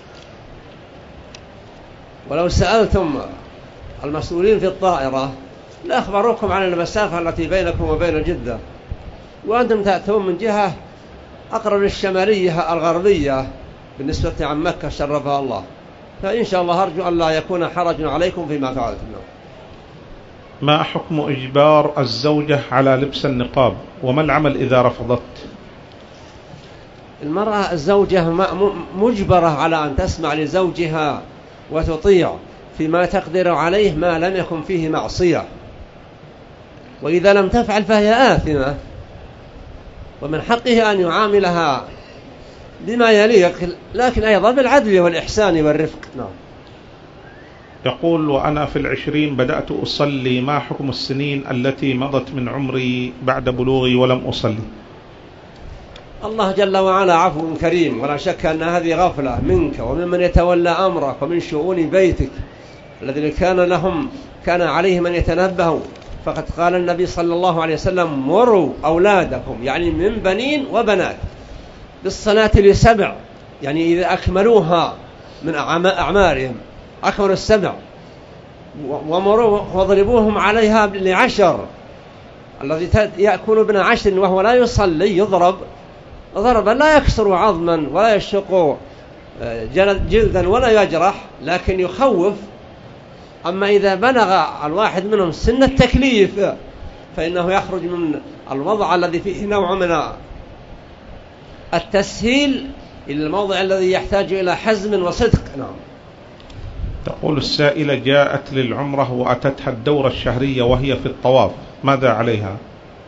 Speaker 1: ولو سألتم المسؤولين في الطائرة لأخبروكم عن المسافة التي بينكم وبين جدة، وأنتم تأتون من جهة أقرب للشمالية الغربية بالنسبة عن مكة شرفها الله، فإن شاء الله أرجو أن لا يكون حرج عليكم فيما فعلتم.
Speaker 2: ما حكم إجبار الزوجة على لبس النقاب؟ وما العمل إذا رفضت؟
Speaker 1: المرأة الزوجة مجبرة على أن تسمع لزوجها وتطيع فيما تقدر عليه ما لم يكن فيه معصية، وإذا لم تفعل فهي آثمة، ومن حقه أن يعاملها بما يليق، لكن أيضا بالعدل والإحسان والرفق. نعم.
Speaker 2: يقول: وأنا في 20 بدأت أصلي، ما حكم السنين التي مضت من عمري بعد بلوغي ولم أصلي؟
Speaker 1: الله جل وعلا عفو كريم، ولا شك أن هذه غفلة منك وممن يتولى أمرك ومن شؤون بيتك الذين كان عليهم أن يتنبهوا، فقد قال النبي صلى الله عليه وسلم: مروا أولادكم، يعني من بنين وبنات، بالصلاة ل7، يعني إذا أكملوها من أعمارهم أكملوا 7، ومروا واضربوهم عليها ل10. الذي يأكل ابن 10 وهو لا يصلي يضرب ضربا لا يكسر عظما ولا يشق جلدا ولا يجرح، لكن يخوف. أما إذا بلغ الواحد منهم سن التكليف فإنه يخرج من الوضع الذي فيه نوع من التسهيل إلى الموضع الذي يحتاج إلى حزم وصدق. نعم.
Speaker 2: تقول السائلة: جاءت للعمرة وأتتها الدورة الشهرية وهي في الطواف، ماذا عليها؟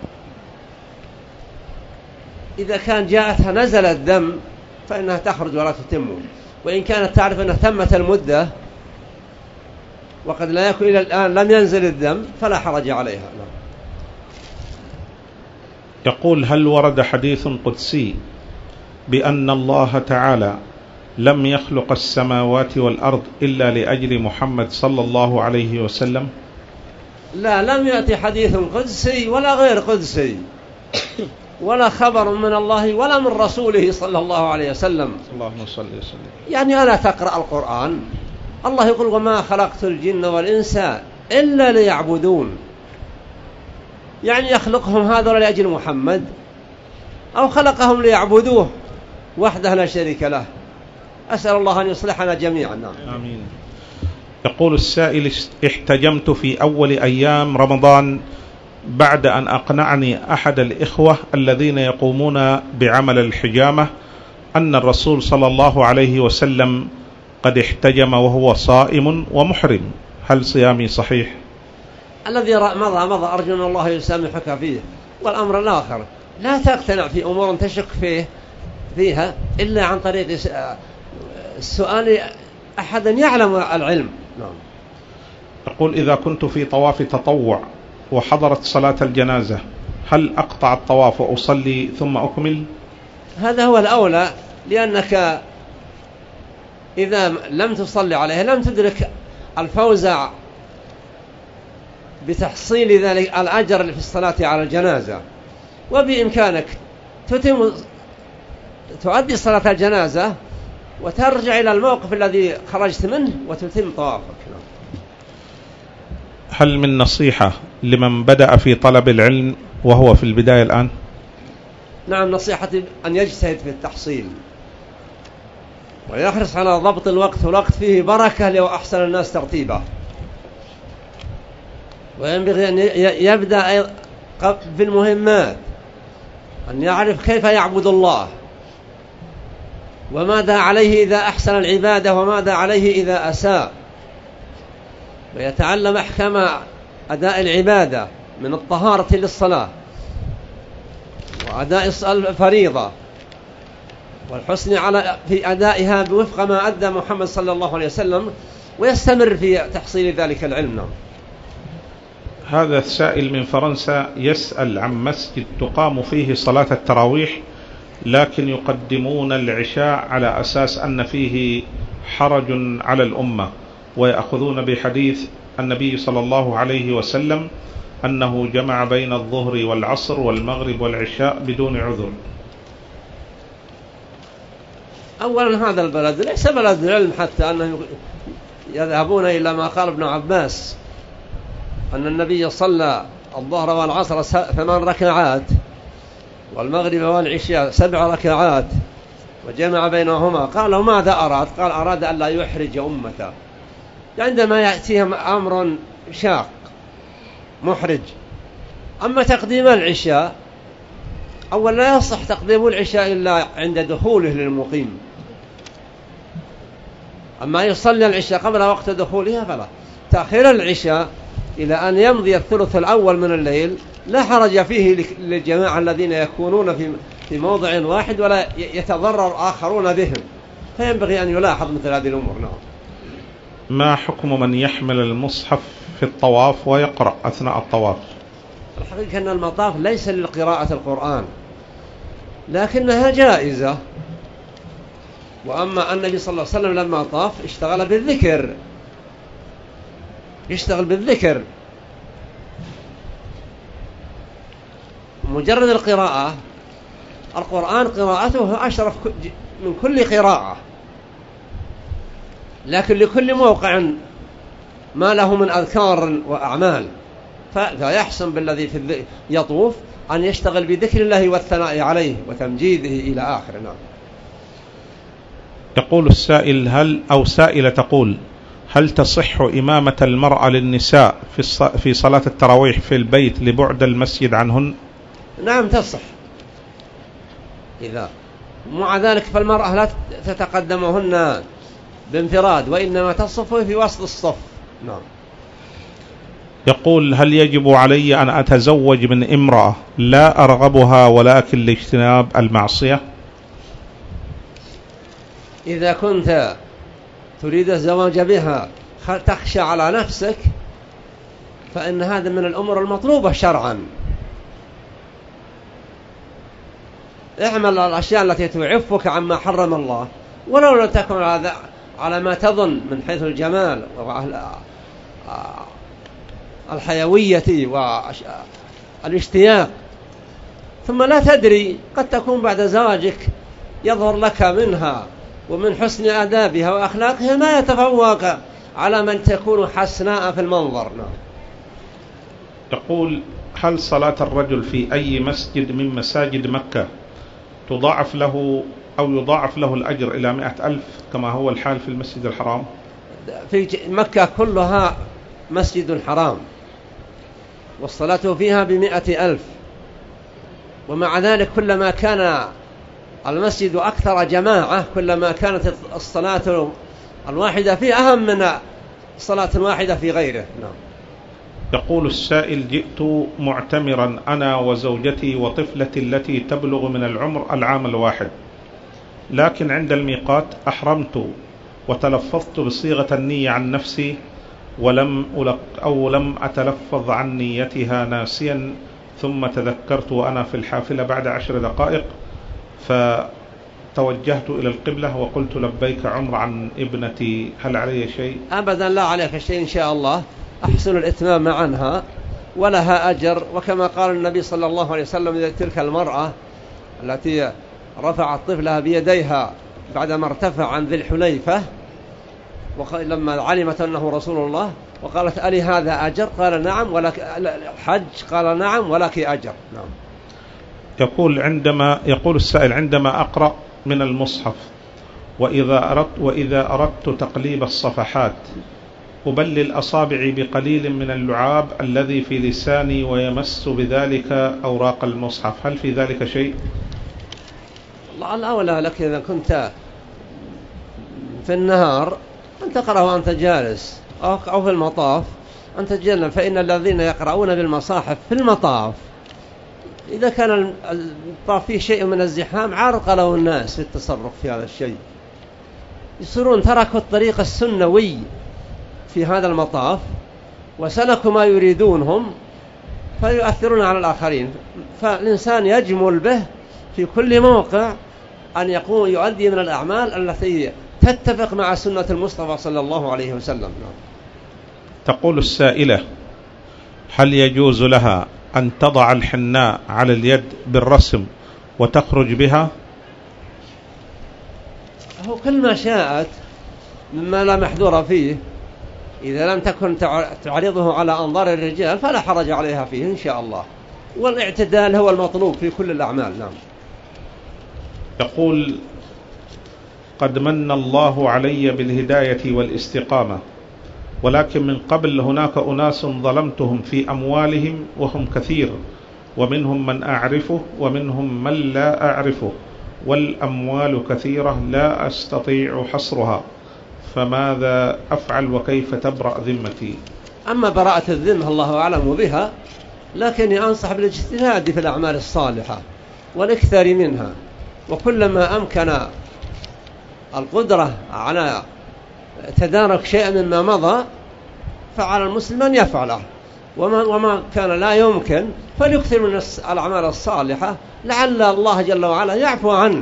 Speaker 1: إذا كان جاءتها نزل الدم فإنها تخرج ولا تتم، وإن كانت تعرف أنها تمت المدة وقد لا يكون إلى الآن لم ينزل الدم فلا حرج عليها.
Speaker 2: يقول: هل ورد حديث قدسي بأن الله تعالى لم يخلق السماوات والأرض إلا لأجل محمد صلى الله عليه وسلم؟
Speaker 1: لا، لم يأتي حديث قدسي ولا غير قدسي، ولا خبر من الله ولا من رسوله صلى الله عليه وسلم.
Speaker 2: اللهم صل وسلم.
Speaker 1: يعني ألا تقرأ القرآن؟ الله يقول: وما خلقت الجن والإنس إلا ليعبدون، يعني يخلقهم هذا لأجل محمد أو خلقهم ليعبدوه وحده لا شريك له. أسأل الله أن يصلحنا جميعا.
Speaker 2: آمين. يقول السائل: احتجمت في أول أيام رمضان بعد أن أقنعني أحد الإخوة الذين يقومون بعمل الحجامة أن الرسول صلى الله عليه وسلم قد احتجم وهو صائم ومحرم، هل صيامي صحيح؟
Speaker 1: الذي مضى أرجو أن الله يسامحك فيه. والأمر الآخر، لا تقتنع في أمور تشك فيها إلا عن طريق السؤال أحدا يعلم العلم. نعم.
Speaker 2: يقول: إذا كنت في طواف تطوع وحضرت صلاة الجنازة هل أقطع الطواف وأصلي ثم أكمل؟
Speaker 1: هذا هو الأولى، لأنك إذا لم تصلي عليه لم تدرك الفوز بتحصيل ذلك الأجر في الصلاة على الجنازة، وبإمكانك تؤدي صلاة الجنازة وترجع إلى الموقف الذي خرجت منه وتتم طوافك.
Speaker 2: هل من نصيحة لمن بدأ في طلب العلم وهو في البداية الآن؟
Speaker 1: نعم، نصيحتي أن يجتهد في التحصيل ويحرص على ضبط الوقت، والوقت فيه بركة لو أحسن الناس ترتيبه، وينبغي أن يبدأ بالمهمات، أن يعرف كيف يعبد الله وماذا عليه إذا أحسن العبادة وماذا عليه إذا أساء، ويتعلم أحكام أداء العبادة من الطهارة للصلاة وأداء الفريضة والحسن في أدائها بوفق ما أدى محمد صلى الله عليه وسلم، ويستمر في تحصيل ذلك العلم.
Speaker 2: هذا السائل من فرنسا يسأل عن مسجد تقام فيه صلاة التراويح، لكن يقدمون العشاء على أساس أن فيه حرج على الأمة، ويأخذون بحديث النبي صلى الله عليه وسلم أنه جمع بين الظهر والعصر والمغرب والعشاء بدون عذر.
Speaker 1: أولا هذا البلد ليس بلد العلم حتى أنهم يذهبون إلى ما قال ابن عباس أن النبي صلى الظهر والعصر 8 ركعات والمغرب والعشاء 7 ركعات وجمع بينهما. قالوا ماذا أراد؟ قال أراد أن لا يحرج أمته عندما يأتيهم أمر شاق محرج. أما تقديم العشاء، أولا لا يصح تقديم العشاء إلا عند دخوله للمقيم، أما يصلي العشاء قبل وقت دخولها فلا. تأخير العشاء إلى أن يمضي الثلث الأول من الليل لا حرج فيه للجماعة الذين يكونون في موضع واحد ولا يتضرر آخرون بهم، فينبغي أن يلاحظ مثل هذه الأمور.
Speaker 2: ما حكم من يحمل المصحف في الطواف ويقرأ أثناء الطواف؟
Speaker 1: الحقيقة أن المطاف ليس لقراءة القرآن، لكنها جائزة. وأما النبي صلى الله عليه وسلم لما طاف اشتغل بالذكر، يشتغل بالذكر. مجرد القراءة، القرآن قراءته أشرف من كل قراءة، لكن لكل موقع ما له من أذكار وأعمال، فيحسن بالذي يطوف أن يشتغل بذكر الله والثناء عليه وتمجيده إلى آخر.
Speaker 2: يقول السائل سائلة تقول: هل تصح إمامة المرأة للنساء في صلاة التراويح في البيت لبعد المسجد عنهن؟
Speaker 1: نعم تصح. إذا مع ذلك فالمرأة لا تتقدمهن بانفراد، وإنما تصف في وسط الصف. نعم.
Speaker 2: يقول: هل يجب علي أن أتزوج من امرأة لا أرغبها ولكن لاجتناب المعصية؟
Speaker 1: إذا كنت تريد الزواج بها تخشى على نفسك فإن هذا من الأمور المطلوبة شرعا. اعمل الأشياء التي تعفك عما حرم الله، ولو لم تكن على ما تظن من حيث الجمال والحيوية والاشتياق، ثم لا تدري قد تكون بعد زواجك يظهر لك منها ومن حسن آدابها وأخلاقها ما يتفوق على من تكون حسناء في المنظر.
Speaker 2: تقول: هل صلاة الرجل في أي مسجد من مساجد مكة تضاعف له أو يضاعف له الأجر إلى 100,000 كما هو الحال في المسجد الحرام؟
Speaker 1: في مكة كلها مسجد حرام والصلاة فيها ب100,000، ومع ذلك كلما كان المسجد أكثر جماعة كلما كانت الصلاة الواحدة فيه أهم من صلاة واحدة في غيره. نعم.
Speaker 2: يقول السائل: جئت معتمرا أنا وزوجتي وطفلتي التي تبلغ من العمر العام الواحد، لكن عند الميقات أحرمت وتلفظت بصيغة النية عن نفسي لم أتلفظ عن نيتها ناسيا، ثم تذكرت وأنا في الحافلة بعد 10 دقائق فتوجهت إلى القبلة وقلت لبيك عمر عن ابنتي، هل علي شيء؟
Speaker 1: أبدا لا عليك شيء إن شاء الله. أحسن الإتمام عنها ولها أجر، وكما قال النبي صلى الله عليه وسلم تلك المرأة التي رفعت طفلها بيديها بعدما ارتفع عن ذي الحليفة لما علمت أنه رسول الله وقالت: ألي هذا أجر؟ قال: نعم. ولك حج؟ قال: نعم ولك أجر. نعم.
Speaker 2: يقول السائل: عندما أقرأ من المصحف وإذا أردت تقليب الصفحات أبلل أصابعي بقليل من اللعاب الذي في لساني ويمس بذلك أوراق المصحف، هل في ذلك شيء؟
Speaker 1: الله الأولى لك إذا كنت في النهار أن تقرأ وأنت جالس أو في المطاف أن تتجنب، فإن الذين يقرؤون بالمصاحف في المطاف إذا كان فيه شيء من الزحام عرقلوا الناس في التصرف في هذا الشيء، يصيرون تركوا الطريق السنوي في هذا المطاف وسلكوا ما يريدونهم فيؤثرون على الآخرين. فالإنسان يجمل به في كل موقع أن يؤدي من الأعمال التي تتفق مع سنة المصطفى صلى الله عليه وسلم.
Speaker 2: تقول السائلة: هل يجوز لها أن تضع الحناء على اليد بالرسم وتخرج بها؟
Speaker 1: هو كل ما شاءت مما لا محذور فيه، إذا لم تكن تعرضه على أنظار الرجال فلا حرج عليها فيه إن شاء الله، والاعتدال هو المطلوب في كل الأعمال. نعم.
Speaker 2: يقول: قد من الله علي بالهداية والاستقامة، ولكن من قبل هناك أناس ظلمتهم في أموالهم وهم كثير، ومنهم من أعرفه ومنهم من لا أعرفه، والأموال كثيرة لا أستطيع حصرها، فماذا أفعل وكيف تبرأ ذمتي؟
Speaker 1: أما براءة الذمة الله أعلم بها، لكني أنصح بالاجتهاد في الأعمال الصالحة والاكثار منها، وكلما أمكن القدرة على تدارك شيء مما مضى فعلى المسلم أن يفعله، وما كان لا يمكن فليكثر من الأعمال الصالحة لعل الله جل وعلا يعفو عنه،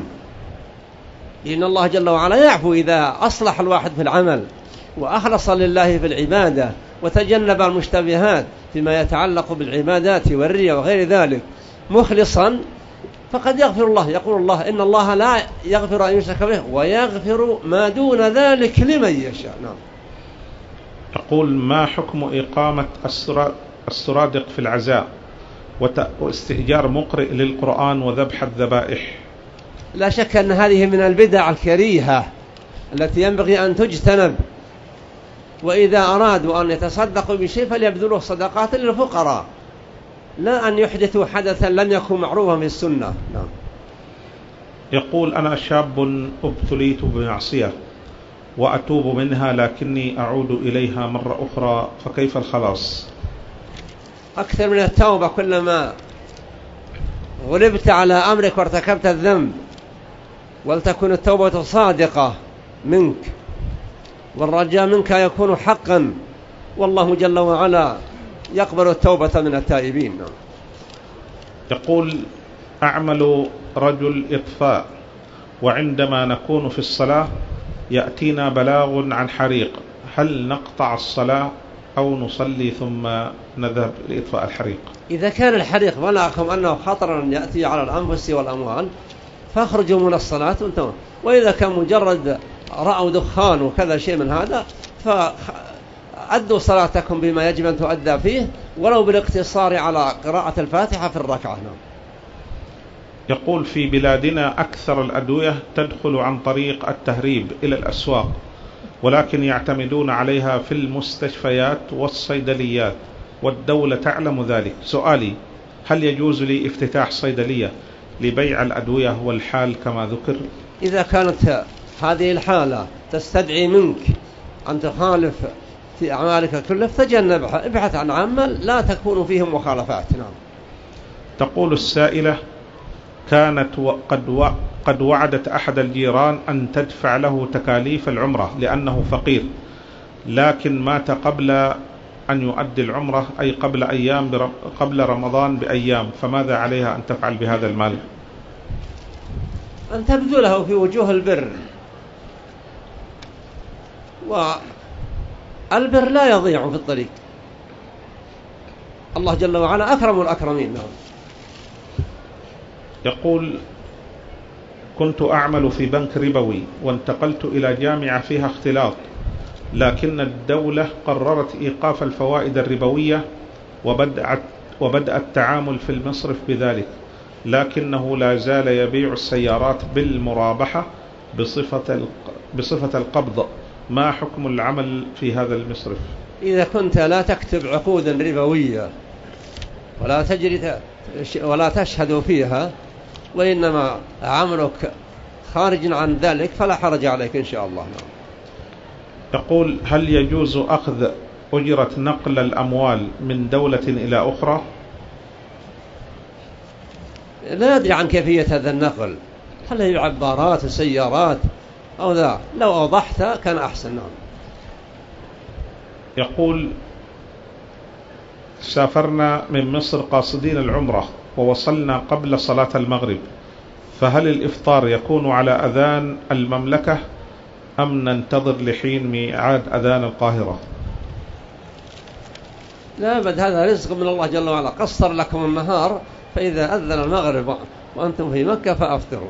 Speaker 1: لأن الله جل وعلا يعفو إذا أصلح الواحد في العمل وأخلص لله في العبادة وتجنب المشتبهات فيما يتعلق بالعبادات والرياء وغير ذلك مخلصا، فقد يغفر الله. يقول الله: إن الله لا يغفر أن يشرك به ويغفر ما دون ذلك لمن يشاء. نعم.
Speaker 2: تقول: ما حكم إقامة السرادق في العزاء واستئجار مقرئ للقرآن وذبح الذبائح؟
Speaker 1: لا شك أن هذه من البدع الكريهة التي ينبغي أن تجتنب، وإذا أرادوا أن يتصدقوا بشيء فليبذلوا صدقات للفقراء، لا أن يحدثوا حدثا لم يكن معروفا في السنة. نعم.
Speaker 2: يقول: أنا شاب ابتليت بمعصية وأتوب منها لكني أعود إليها مرة أخرى، فكيف الخلاص؟
Speaker 1: أكثر من التوبة، كلما غلبت على أمرك وارتكبت الذنب، ولتكن التوبة صادقة منك والرجاء منك يكون حقا، والله جل وعلا يقبل التوبة من التائبين.
Speaker 2: يقول: أعمل رجل إطفاء، وعندما نكون في الصلاة يأتينا بلاغ عن حريق، هل نقطع الصلاة أو نصلي ثم نذهب لإطفاء الحريق؟
Speaker 1: إذا كان الحريق بلغكم أنه خطر يأتي على الأنفس والأموال فاخرجوا من الصلاة وانتهوا، وإذا كان مجرد رأوا دخان وكذا شيء من هذا فأدوا صلاتكم بما يجب أن تؤدى فيه ولو بالاقتصار على قراءة الفاتحة في الركعة.
Speaker 2: يقول: في بلادنا أكثر الأدوية تدخل عن طريق التهريب إلى الأسواق، ولكن يعتمدون عليها في المستشفيات والصيدليات، والدولة تعلم ذلك. سؤالي: هل يجوز لي افتتاح صيدلية لبيع الأدوية والحال كما ذكر؟
Speaker 1: إذا كانت هذه الحالة تستدعي منك أن تخالف في أعمالك كلها فتجنبها، ابحث عن عمل لا تكون فيهم مخالفات. نعم.
Speaker 2: تقول السائلة: كانت قد وعدت أحد الجيران أن تدفع له تكاليف العمرة لأنه فقير، لكن مات قبل أن يؤدي العمرة، أي قبل رمضان بأيام، فماذا عليها أن تفعل بهذا المال؟
Speaker 1: أن تبذله في وجوه البر، والبر لا يضيع في الطريق، الله جل وعلا أكرم الأكرمين. نعم.
Speaker 2: يقول: كنت أعمل في بنك ربوي وانتقلت إلى جامعة فيها اختلاط، لكن الدولة قررت إيقاف الفوائد الربوية وبدأ التعامل في المصرف بذلك، لكنه لا زال يبيع السيارات بالمرابحة بصفة القبض، ما حكم العمل في هذا المصرف؟
Speaker 1: إذا كنت لا تكتب عقودا ربوية ولا تشهد فيها وإنما عملك خارج عن ذلك فلا حرج عليك إن شاء الله. نعم.
Speaker 2: يقول: هل يجوز أخذ أجرة نقل الأموال من دولة إلى أخرى؟
Speaker 1: لا يدري عن كيفية هذا النقل، هل هي عبارات وسيارات أو ذا، لو أوضحت كان أحسن. نعم.
Speaker 2: يقول: سافرنا من مصر قاصدين العمرة ووصلنا قبل صلاة المغرب، فهل الإفطار يكون على أذان المملكة أم ننتظر لحين ميعاد أذان القاهرة؟
Speaker 1: لا بد، هذا رزق من الله جل وعلا، قصر لكم النهار، فإذا أذن المغرب وأنتم في مكة فأفطروا.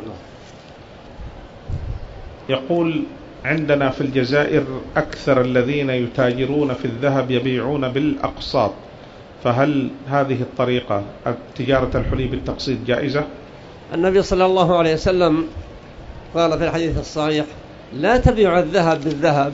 Speaker 2: يقول: عندنا في الجزائر أكثر الذين يتاجرون في الذهب يبيعون بالأقساط، فهل هذه الطريقة تجارة الحلي بالتقسيط جائزة؟
Speaker 1: النبي صلى الله عليه وسلم قال في الحديث الصحيح: لا تبيع الذهب بالذهب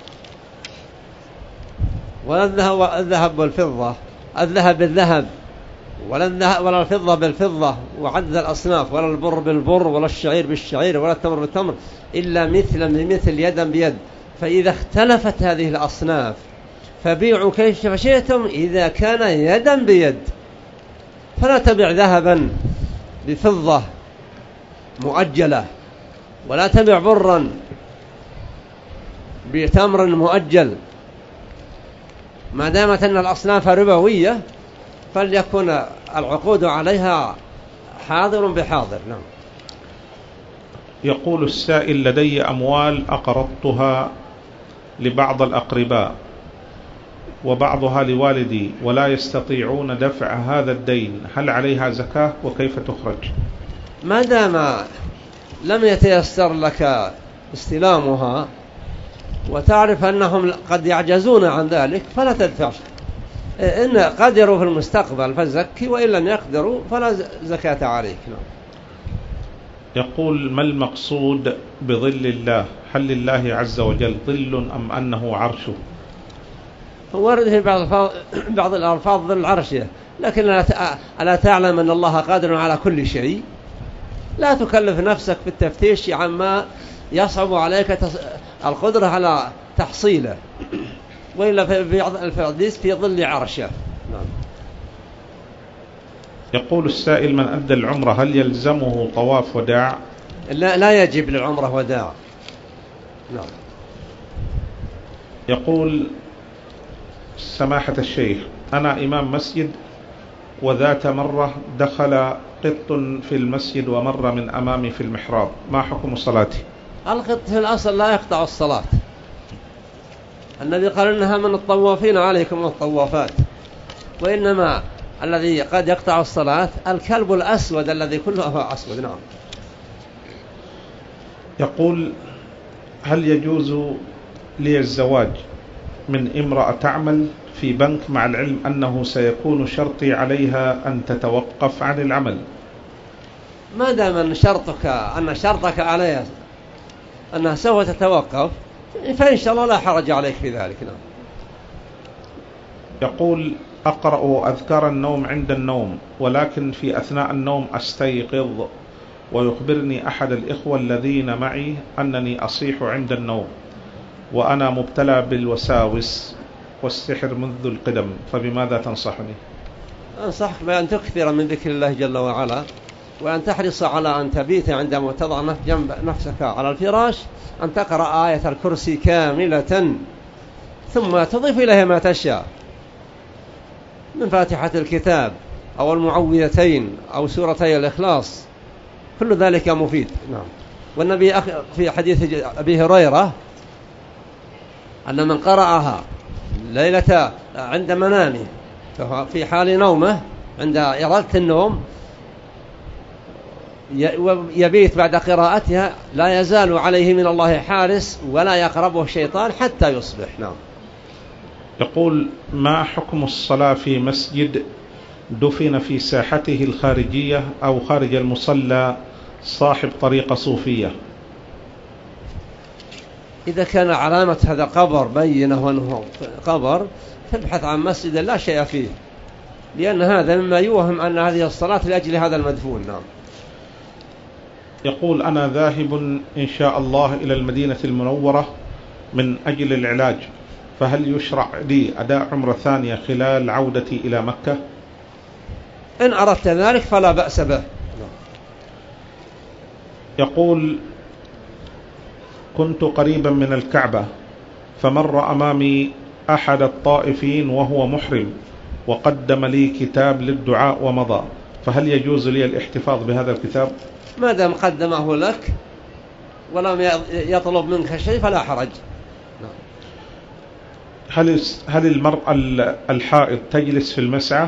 Speaker 1: ولا الذهب بالفضة، الذهب بالذهب ولا الفضة بالفضة، وعدد الأصناف، ولا البر بالبر ولا الشعير بالشعير ولا التمر بالتمر، إلا مثلا بمثل يدا بيد، فإذا اختلفت هذه الأصناف فبيعوا كيف شئتم إذا كان يدا بيد. فلا تبيع ذهبا بفضة مؤجلة، ولا تبيع برا بتمر مؤجل، ما دامت أن الأصناف ربوية فليكن العقود عليها حاضر بحاضر. نعم.
Speaker 2: يقول السائل: لدي أموال أقرضتها لبعض الأقرباء وبعضها لوالدي ولا يستطيعون دفع هذا الدين، هل عليها زكاة وكيف تخرج؟
Speaker 1: ما دام لم يتيسر لك استلامها وتعرف أنهم قد يعجزون عن ذلك فلا تدفع، إن قدروا في المستقبل فزكي، وإن لم يقدروا فلا زكاة عليك.
Speaker 2: يقول: ما المقصود بظل الله؟ هل لله عز وجل ظل أم أنه عرشه؟
Speaker 1: ورد في بعض الألفاظ ظل عرشه، لكن ألا تعلم أن الله قادر على كل شيء؟ لا تكلف نفسك بالتفتيش عما يصعب عليك القدرة على تحصيله، وإلا في بعض الحديث في ظل عرشه. نعم.
Speaker 2: يقول السائل: من أدى العمرة هل يلزمه طواف وداع؟
Speaker 1: لا يجب للعمرة وداع. نعم.
Speaker 2: يقول: سماحة الشيخ، أنا إمام مسجد وذات مرة دخل قط في المسجد ومر من أمامي في المحراب، ما حكم صلاتي؟
Speaker 1: القط في الأصل لا يقطع الصلاة، النبي قال إنها من الطوافين عليكم والطوافات، وإنما الذي قد يقطع الصلاة الكلب الأسود الذي كله أسود. نعم.
Speaker 2: يقول: هل يجوز لي الزواج من امرأة تعمل في بنك مع العلم أنه سيكون شرطي عليها أن تتوقف عن العمل؟
Speaker 1: ما دام أن شرطك عليها أنها سوف تتوقف فإن شاء الله لا حرج عليك في ذلك. نعم.
Speaker 2: يقول: أقرأ أذكار النوم عند النوم، ولكن في أثناء النوم أستيقظ ويخبرني أحد الإخوة الذين معي أنني أصيح عند النوم، وأنا مبتلى بالوساوس والسحر منذ القدم، فبماذا تنصحني؟
Speaker 1: أنصحك بأن تكثر من ذكر الله جل وعلا، وأن تحرص على أن تبيت عندما تضع جنب نفسك على الفراش أن تقرأ آية الكرسي كاملة، ثم تضيف إليها ما تشاء من فاتحة الكتاب أو المعوذتين أو سورتي الإخلاص، كل ذلك مفيد. نعم. والنبي في حديث أبي هريرة أن من قرأها ليلة عند منامه في حال نومه عند إرادة النوم يبيت بعد قراءتها لا يزال عليه من الله حارس ولا يقربه الشيطان حتى يصبح. نعم.
Speaker 2: يقول: ما حكم الصلاة في مسجد دفن في ساحته الخارجية أو خارج المصلى صاحب طريقة صوفية؟
Speaker 1: إذا كان علامة هذا قبر بينه وأنه قبر فابحث عن مسجد لا شيء فيه، لأن هذا مما يوهم أن هذه الصلاة لأجل هذا المدفون. نعم.
Speaker 2: يقول: أنا ذاهب إن شاء الله إلى المدينة المنورة من أجل العلاج، فهل يشرع لي أداء عمرة ثانية خلال عودتي إلى مكة؟
Speaker 1: إن أردت ذلك فلا بأس به.
Speaker 2: يقول: كنت قريبا من الكعبة فمر أمامي أحد الطائفين وهو محرم وقدم لي كتاب للدعاء ومضى، فهل يجوز لي الاحتفاظ بهذا الكتاب؟
Speaker 1: ما دام قدمه لك ولم يطلب منك شيء فلا حرج.
Speaker 2: هل المرأة الحائض تجلس في المسعى؟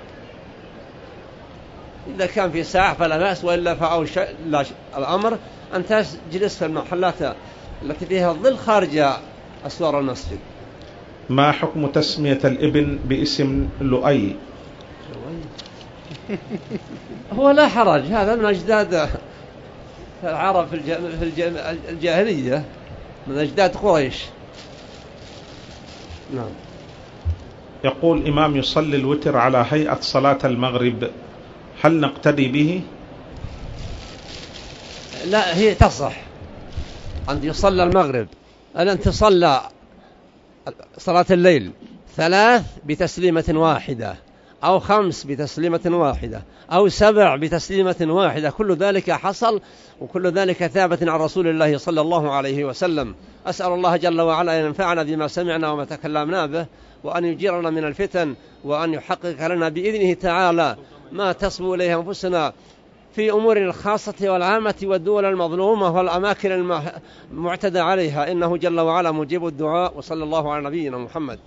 Speaker 1: إذا كان في ساعة فلا بأس، وإلا فأوشى الأمر أن تجلس في المحلات التي فيها الظل خارج أسوار المسجد.
Speaker 2: ما حكم تسمية الابن باسم لؤي؟
Speaker 1: هو لا حرج، هذا من أجداد العرب في الجاهلية، من أجداد قريش. نعم.
Speaker 2: يقول: إمام يصلي الوتر على هيئة صلاة المغرب، هل نقتدي به؟
Speaker 1: لا، هي تصح أن يصلى المغرب أن تصلى صلاة الليل 3 بتسليمة واحدة، أو 5 بتسليمة واحدة، أو 7 بتسليمة واحدة، كل ذلك حصل وكل ذلك ثابت عن رسول الله صلى الله عليه وسلم. أسأل الله جل وعلا أن ينفعنا بما سمعنا وما تكلمنا به، وأن يجيرنا من الفتن، وأن يحقق لنا بإذنه تعالى ما تصبو إليه أنفسنا في أمور الخاصة والعامة والدول المظلومة والأماكن المعتدى عليها، إنه جل وعلا مجيب الدعاء. وصلى الله على نبينا محمد.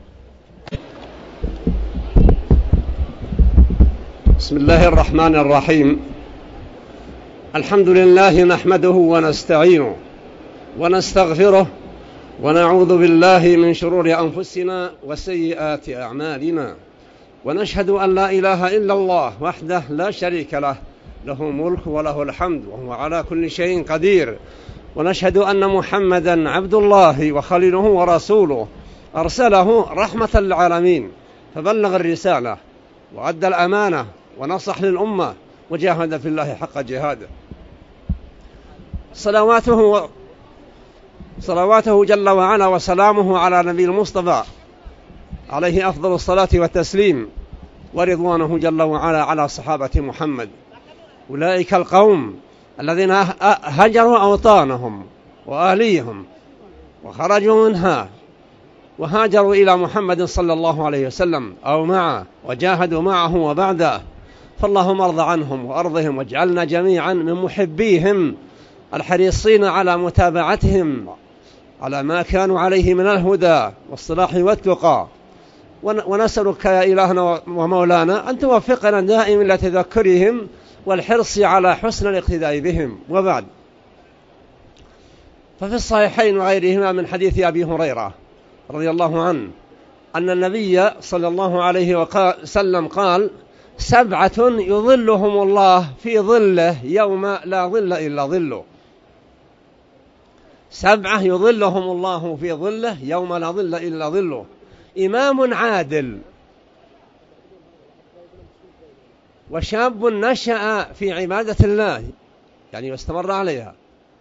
Speaker 1: بسم الله الرحمن الرحيم. الحمد لله نحمده ونستعينه ونستغفره ونعوذ بالله من شرور أنفسنا وسيئات أعمالنا، ونشهد أن لا إله إلا الله وحده لا شريك له، له ملك وله الحمد وهو على كل شيء قدير، ونشهد أن محمدا عبد الله وخليله ورسوله، أرسله رحمة للعالمين، فبلغ الرسالة وأدى الأمانة ونصح للأمة وجاهد في الله حق جهاده. صلواته جل وعلا وسلامه على نبي المصطفى عليه أفضل الصلاة والتسليم، ورضوانه جل وعلا على صحابة محمد. أولئك القوم الذين هجروا أوطانهم وأهليهم وخرجوا منها وهاجروا إلى محمد صلى الله عليه وسلم أو معه وجاهدوا معه وبعده، فاللهم ارض عنهم وأرضهم، واجعلنا جميعا من محبيهم الحريصين على متابعتهم على ما كانوا عليه من الهدى والصلاح والتقى. ونسألك يا إلهنا ومولانا أن توفقنا دائما لتذكرهم والحرص على حسن الاقتداء بهم. وبعد، ففي الصحيحين وغيرهما من حديث أبي هريرة رضي الله عنه أن النبي صلى الله عليه وسلم قال: 7 يظلهم الله في ظله يوم لا ظل إلا ظله. 7 يظلهم الله في ظله يوم لا ظل إلا ظله: إمام عادل، وشاب نشأ في عبادة الله يعني واستمر عليها،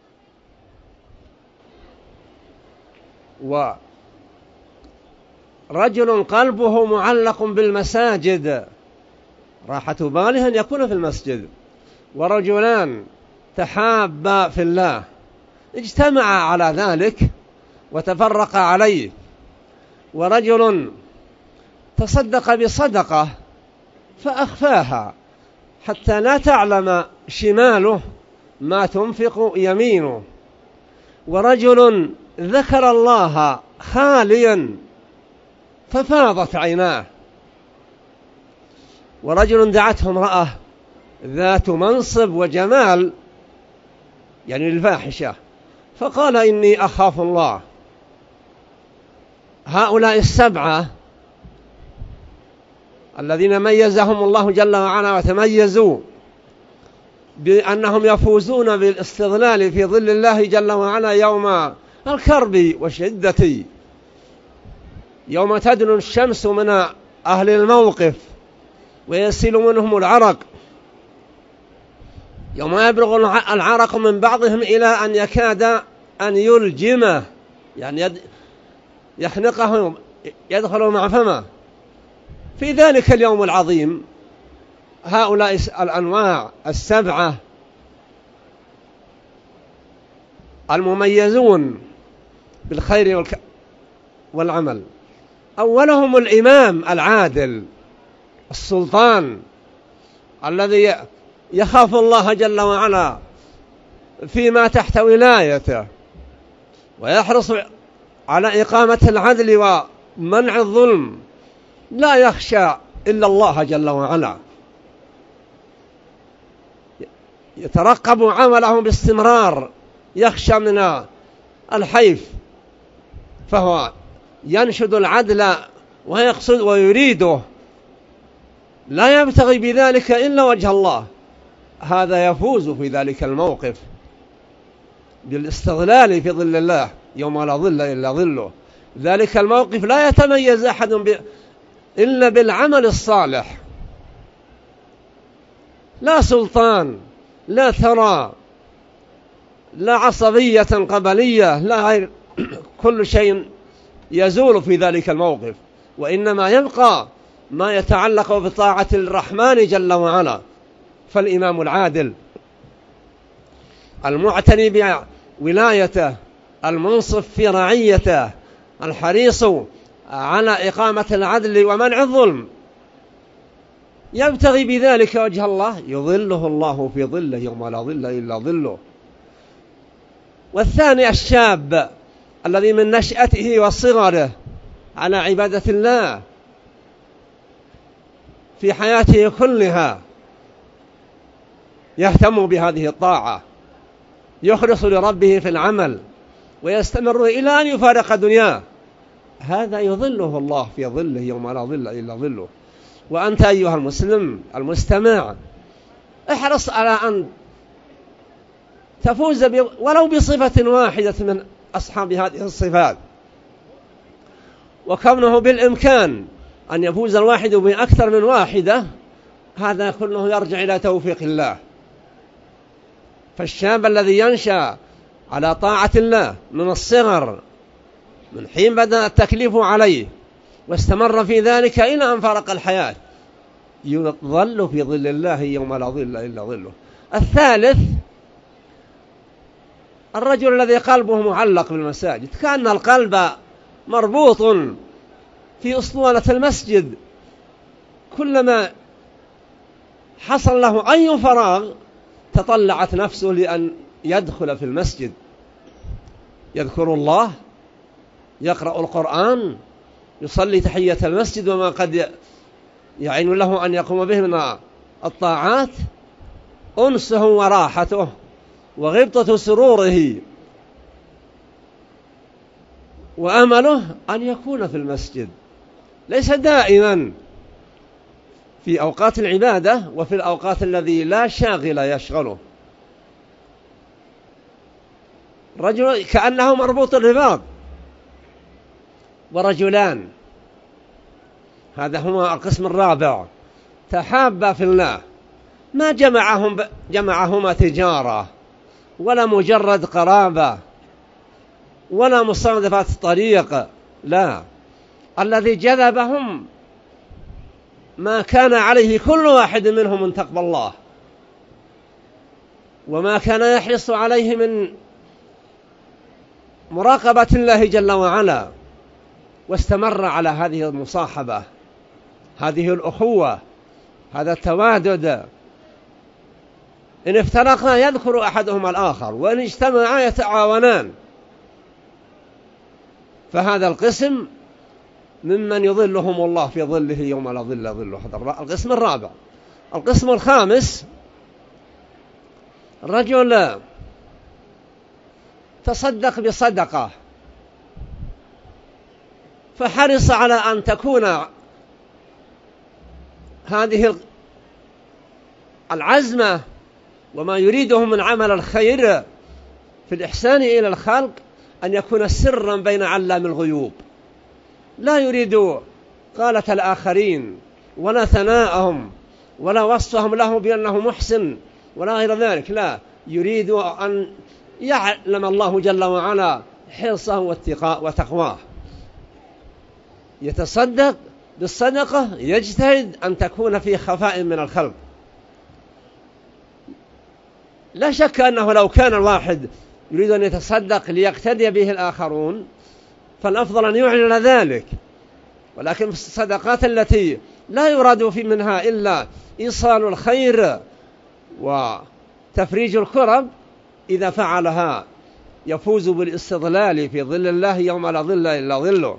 Speaker 1: ورجل قلبه معلق بالمساجد، راحة باله أن يكون في المسجد، ورجلان تحابا في الله اجتمعا على ذلك وتفرقا عليه، ورجل تصدق بصدقة فأخفاها حتى لا تعلم شماله ما تنفق يمينه، ورجل ذكر الله خاليا ففاضت عيناه، ورجل دعته امرأة ذات منصب وجمال يعني الفاحشة فقال: إني أخاف الله. هؤلاء 7 الذين ميزهم الله جل وعلا وتميزوا بأنهم يفوزون بالاستظلال في ظل الله جل وعلا يوم الكرب والشدة، يوم تدنو الشمس من أهل الموقف ويسيل منهم العرق، يوم يبلغ العرق من بعضهم إلى أن يكاد أن يلجمه يعني يخنقه يدخل مع فمه. في ذلك اليوم العظيم هؤلاء الأنواع 7 المميزون بالخير والعمل. أولهم الإمام العادل، السلطان الذي يخاف الله جل وعلا فيما تحت ولايته، ويحرص على إقامة العدل ومنع الظلم، لا يخشى إلا الله جل وعلا، يترقب عمله باستمرار، يخشى من الحيف، فهو ينشد العدل ويقصد ويريده، لا يبتغي بذلك إلا وجه الله. هذا يفوز في ذلك الموقف بالاستظلال في ظل الله يوم لا ظل إلا ظله. ذلك الموقف لا يتميز أحد إلا بالعمل الصالح، لا سلطان، لا ثرى، لا عصبية قبلية، لا غير، كل شيء يزول في ذلك الموقف، وإنما يبقى ما يتعلق بطاعة الرحمن جل وعلا. فالإمام العادل المعتني بولايته، المنصف في رعيته، الحريص على إقامة العدل ومنع الظلم، يبتغي بذلك وجه الله، يظله الله في ظله يوم لا ظل إلا ظله. والثاني الشاب الذي من نشأته وصغره على عبادة الله في حياته كلها، يهتم بهذه الطاعة، يخلص لربه في العمل، ويستمر إلى أن يفارق دنياه، هذا يظله الله في ظله يوم لا ظل إلا ظله. وأنت أيها المسلم المستمع، احرص على أن تفوز ولو بصفة واحدة من أصحاب هذه الصفات، وكونه بالإمكان أن يفوز الواحد بأكثر من واحدة، هذا كله يرجع إلى توفيق الله. فالشاب الذي ينشأ على طاعة الله من الصغر، من حين بدأ التكليف عليه واستمر في ذلك إلى أن فارق الحياة، يظل في ظل الله يوم لا ظل إلا ظله. الثالث الرجل الذي قلبه معلق بالمساجد، كأن القلب مربوط في أسطوانة المسجد، كلما حصل له أي فراغ تطلعت نفسه لأن يدخل في المسجد، يذكر الله، يقرأ القرآن، يصلي تحية المسجد وما قد يعين له أن يقوم به من الطاعات، أنسه وراحته وغبطة سروره، وأمله أن يكون في المسجد، ليس دائما في أوقات العبادة وفي الأوقات الذي لا شاغل يشغله. رجل كأنه مربوط الرباط، ورجلان، هذا هو القسم الرابع، تحابا في الله، ما جمعهما تجارة ولا مجرد قرابة ولا مصادفة الطريق، لا، الذي جذبهم ما كان عليه كل واحد منهم من تقوى الله، وما كان يحرص عليه من مراقبة الله جل وعلا، واستمر على هذه المصاحبة، هذه الأخوة، هذا التوادد. إن افترقا يذكر أحدهما الآخر، وإن اجتمعا يتعاونان. فهذا القسم ممن يظلهم الله في ظله يوم لا ظل ظله. هذا القسم الرابع. القسم الخامس رجل تصدق بصدقة، فحرص على أن تكون هذه العزمة وما يريده من عمل الخير في الإحسان إلى الخلق أن يكون سرا بين علام الغيوب، لا يريد قالة الآخرين ولا ثناءهم ولا وصفهم له بأنه محسن ولا غير ذلك، لا، يريد أن يعلم الله جل وعلا حرصه وتقواه. يتصدق بالصدقة، يجتهد أن تكون في خفاء من الخلق. لا شك أنه لو كان الواحد يريد أن يتصدق ليقتدي به الآخرون، فالأفضل أن يعلن ذلك. ولكن في الصدقات التي لا يراد منها إلا إيصال الخير وتفريج الكرب، إذا فعلها يفوز بالاستظلال في ظل الله يوم لا ظل إلا ظله.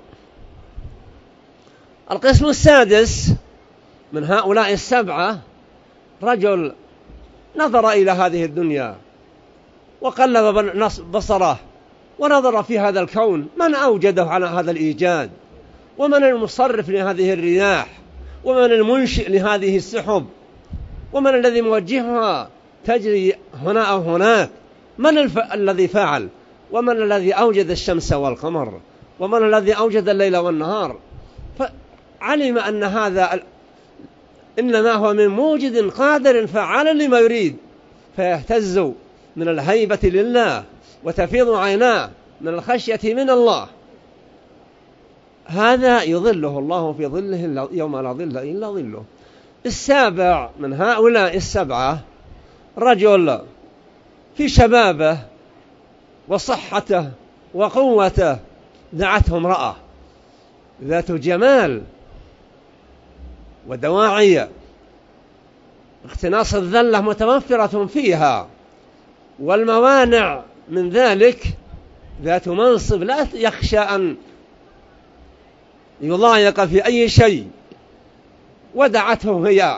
Speaker 1: القسم السادس من هؤلاء السبعة رجل نظر إلى هذه الدنيا وقلب بصره ونظر في هذا الكون، من أوجده على هذا الإيجاد، ومن المصرف لهذه الرياح، ومن المنشئ لهذه السحب، ومن الذي موجهها تجري هنا أو هناك، من الذي فعل، ومن الذي أوجد الشمس والقمر، ومن الذي أوجد الليل والنهار. فعلم أن هذا إنما هو من موجد قادر فعال لما يريد، فيهتز من الهيبة لله وتفيض عيناه من الخشية من الله. هذا يظله الله في ظله يوم لا ظل إلا ظله. السابع من هؤلاء السبعة رجل في شبابه وصحته وقوته دعته امرأة ذات جمال ودواعي، اقتناص الذلة متوفرة فيها، والموانع من ذلك ذات منصب لا يخشى أن يضايق في أي شيء، ودعته هي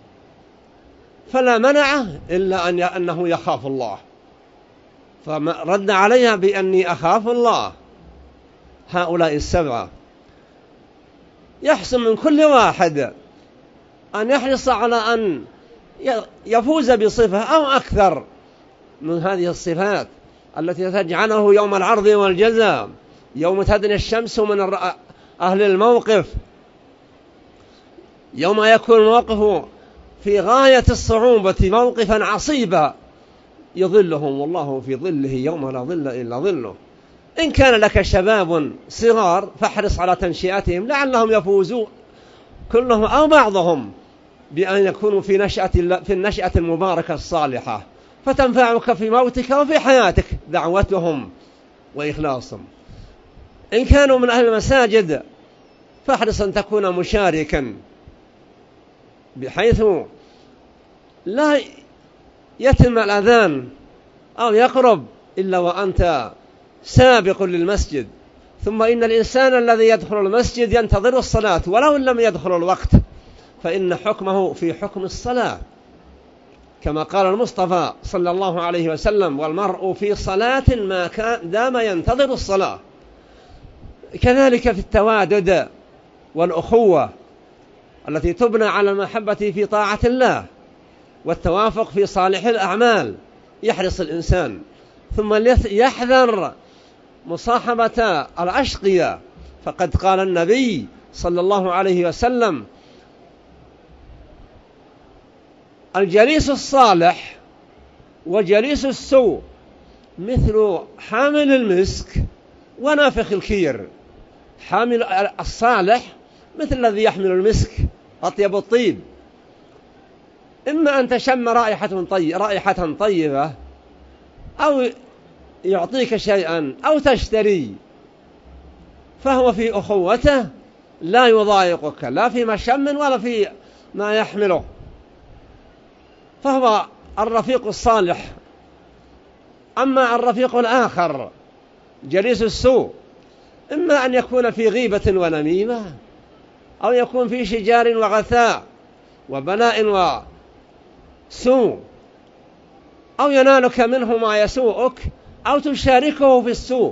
Speaker 1: فلا منعه إلا أنه يخاف الله، فرد عليها بأني أخاف الله. هؤلاء السبعة يحسن من كل واحد أن يحرص على أن يفوز بصفة أو أكثر من هذه الصفات التي تجعله يوم العرض والجزاء، يوم تدني الشمس من أهل الموقف، يوم يكون موقفه في غاية الصعوبة موقفا عصيبا، يظلهم الله في ظله يوم لا ظل إلا ظله. إن كان لك شباب صغار فاحرص على تنشئتهم لعلهم يفوزوا كلهم أو بعضهم بأن يكونوا في النشأة المباركة الصالحة، فتنفعك في موتك وفي حياتك دعوتهم وإخلاصهم. إن كانوا من أهل المساجد فاحرص أن تكون مشاركا، بحيث لا يتم الأذان أو يقرب إلا وأنت سابق للمسجد. ثم إن الإنسان الذي يدخل المسجد ينتظر الصلاة ولو لم يدخل الوقت، فإن حكمه في حكم الصلاة، كما قال المصطفى صلى الله عليه وسلم: والمرء في صلاة ما كان دام ينتظر الصلاة. كذلك في التوادد والأخوة التي تبنى على المحبة في طاعة الله والتوافق في صالح الأعمال، يحرص الإنسان. ثم يحذر مصاحبة الأشقياء، فقد قال النبي صلى الله عليه وسلم: الجليس الصالح وجليس السوء مثل حامل المسك ونافخ الكير. حامل الصالح مثل الذي يحمل المسك أطيب الطيب، إما أن تشم رائحة طيبة أو يعطيك شيئا أو تشتري، فهو في أخوته لا يضايقك لا في مشم ولا في ما يحمله، فهو الرفيق الصالح. أما الرفيق الآخر جليس السوء، إما أن يكون في غيبة ونميمة، أو يكون في شجار وغثاء وبلاء وسوء، أو ينالك منه ما يسوءك، أو تشاركه في السوء.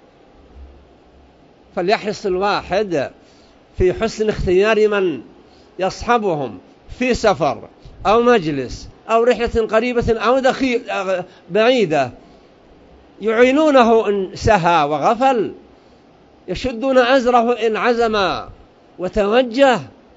Speaker 1: فليحرص الواحد في حسن اختيار من يصحبهم في سفر أو مجلس أو رحلة قريبة أو بعيدة، يعينونه إن سهى وغفل، يشدون أزره إن عزم وتوجه.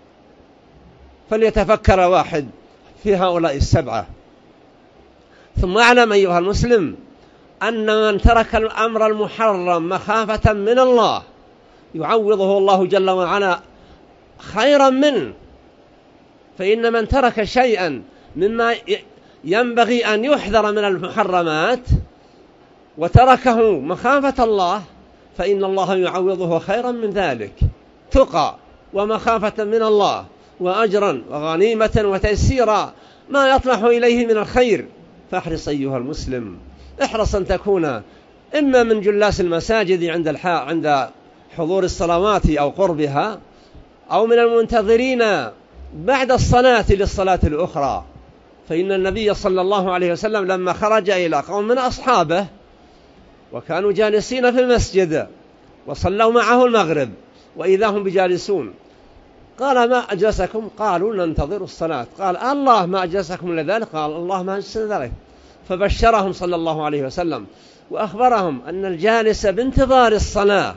Speaker 1: فليتفكر واحد في هؤلاء السبعة. ثم اعلم أيها المسلم أن من ترك الأمر المحرم مخافة من الله يعوضه الله جل وعلا خيرا منه. فإن من ترك شيئا مما ينبغي أن يحذر من المحرمات وتركه مخافة الله فإن الله يعوضه خيرا من ذلك، تقى ومخافة من الله وأجرا وغنيمة وتيسيرا ما يطمح إليه من الخير. فاحرص أيها المسلم، احرص أن تكون إما من جلاس المساجد عند حضور الصلوات أو قربها، أو من المنتظرين بعد الصلاة للصلاة الأخرى. فإن النبي صلى الله عليه وسلم لما خرج إلى قوم من أصحابه وكانوا جالسين في المسجد وصلوا معه المغرب وإذا هم بجالسون، قال ما أجلسكم؟ قالوا ننتظر الصلاة. قال الله ما أجلسكم لذلك؟ قال الله ما أجلسنا ذلك. فبشرهم صلى الله عليه وسلم وأخبرهم أن الجالس بانتظار الصلاة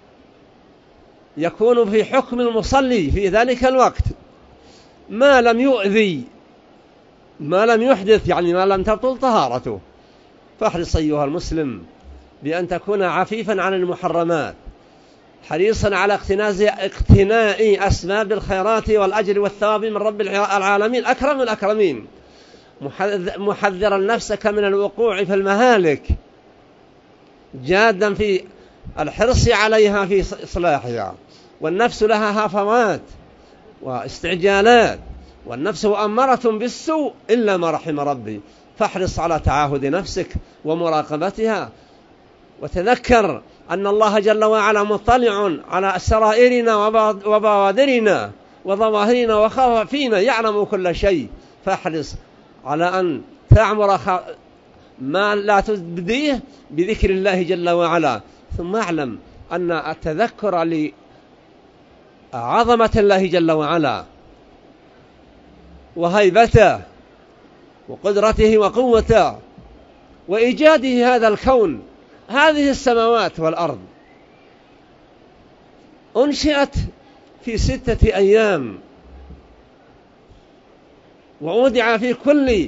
Speaker 1: يكون في حكم المصلي في ذلك الوقت ما لم يؤذي، ما لم يحدث، يعني ما لم تبطل طهارته. فاحرص أيها المسلم بأن تكون عفيفا عن المحرمات، حريصا على اقتناء أسباب الخيرات والأجر والثواب من رب العالمين أكرم الأكرمين، محذرا نفسك من الوقوع في المهالك، جادا في الحرص عليها في إصلاحها. والنفس لها هفوات واستعجالات، والنفس مؤمرة بالسوء إلا ما رحم ربي. فاحرص على تعاهد نفسك ومراقبتها، وتذكر أن الله جل وعلا مطلع على سرائرنا وبوادرنا وظواهرنا وخوافينا، يعلم كل شيء. فاحرص على أن تعمر ما لا تبديه بذكر الله جل وعلا. ثم اعلم أن التذكر لعظمة الله جل وعلا وهيبته وقدرته وقوته وإيجاده هذا الكون، هذه السماوات والأرض أنشئت في 6 أيام، وأودع في كل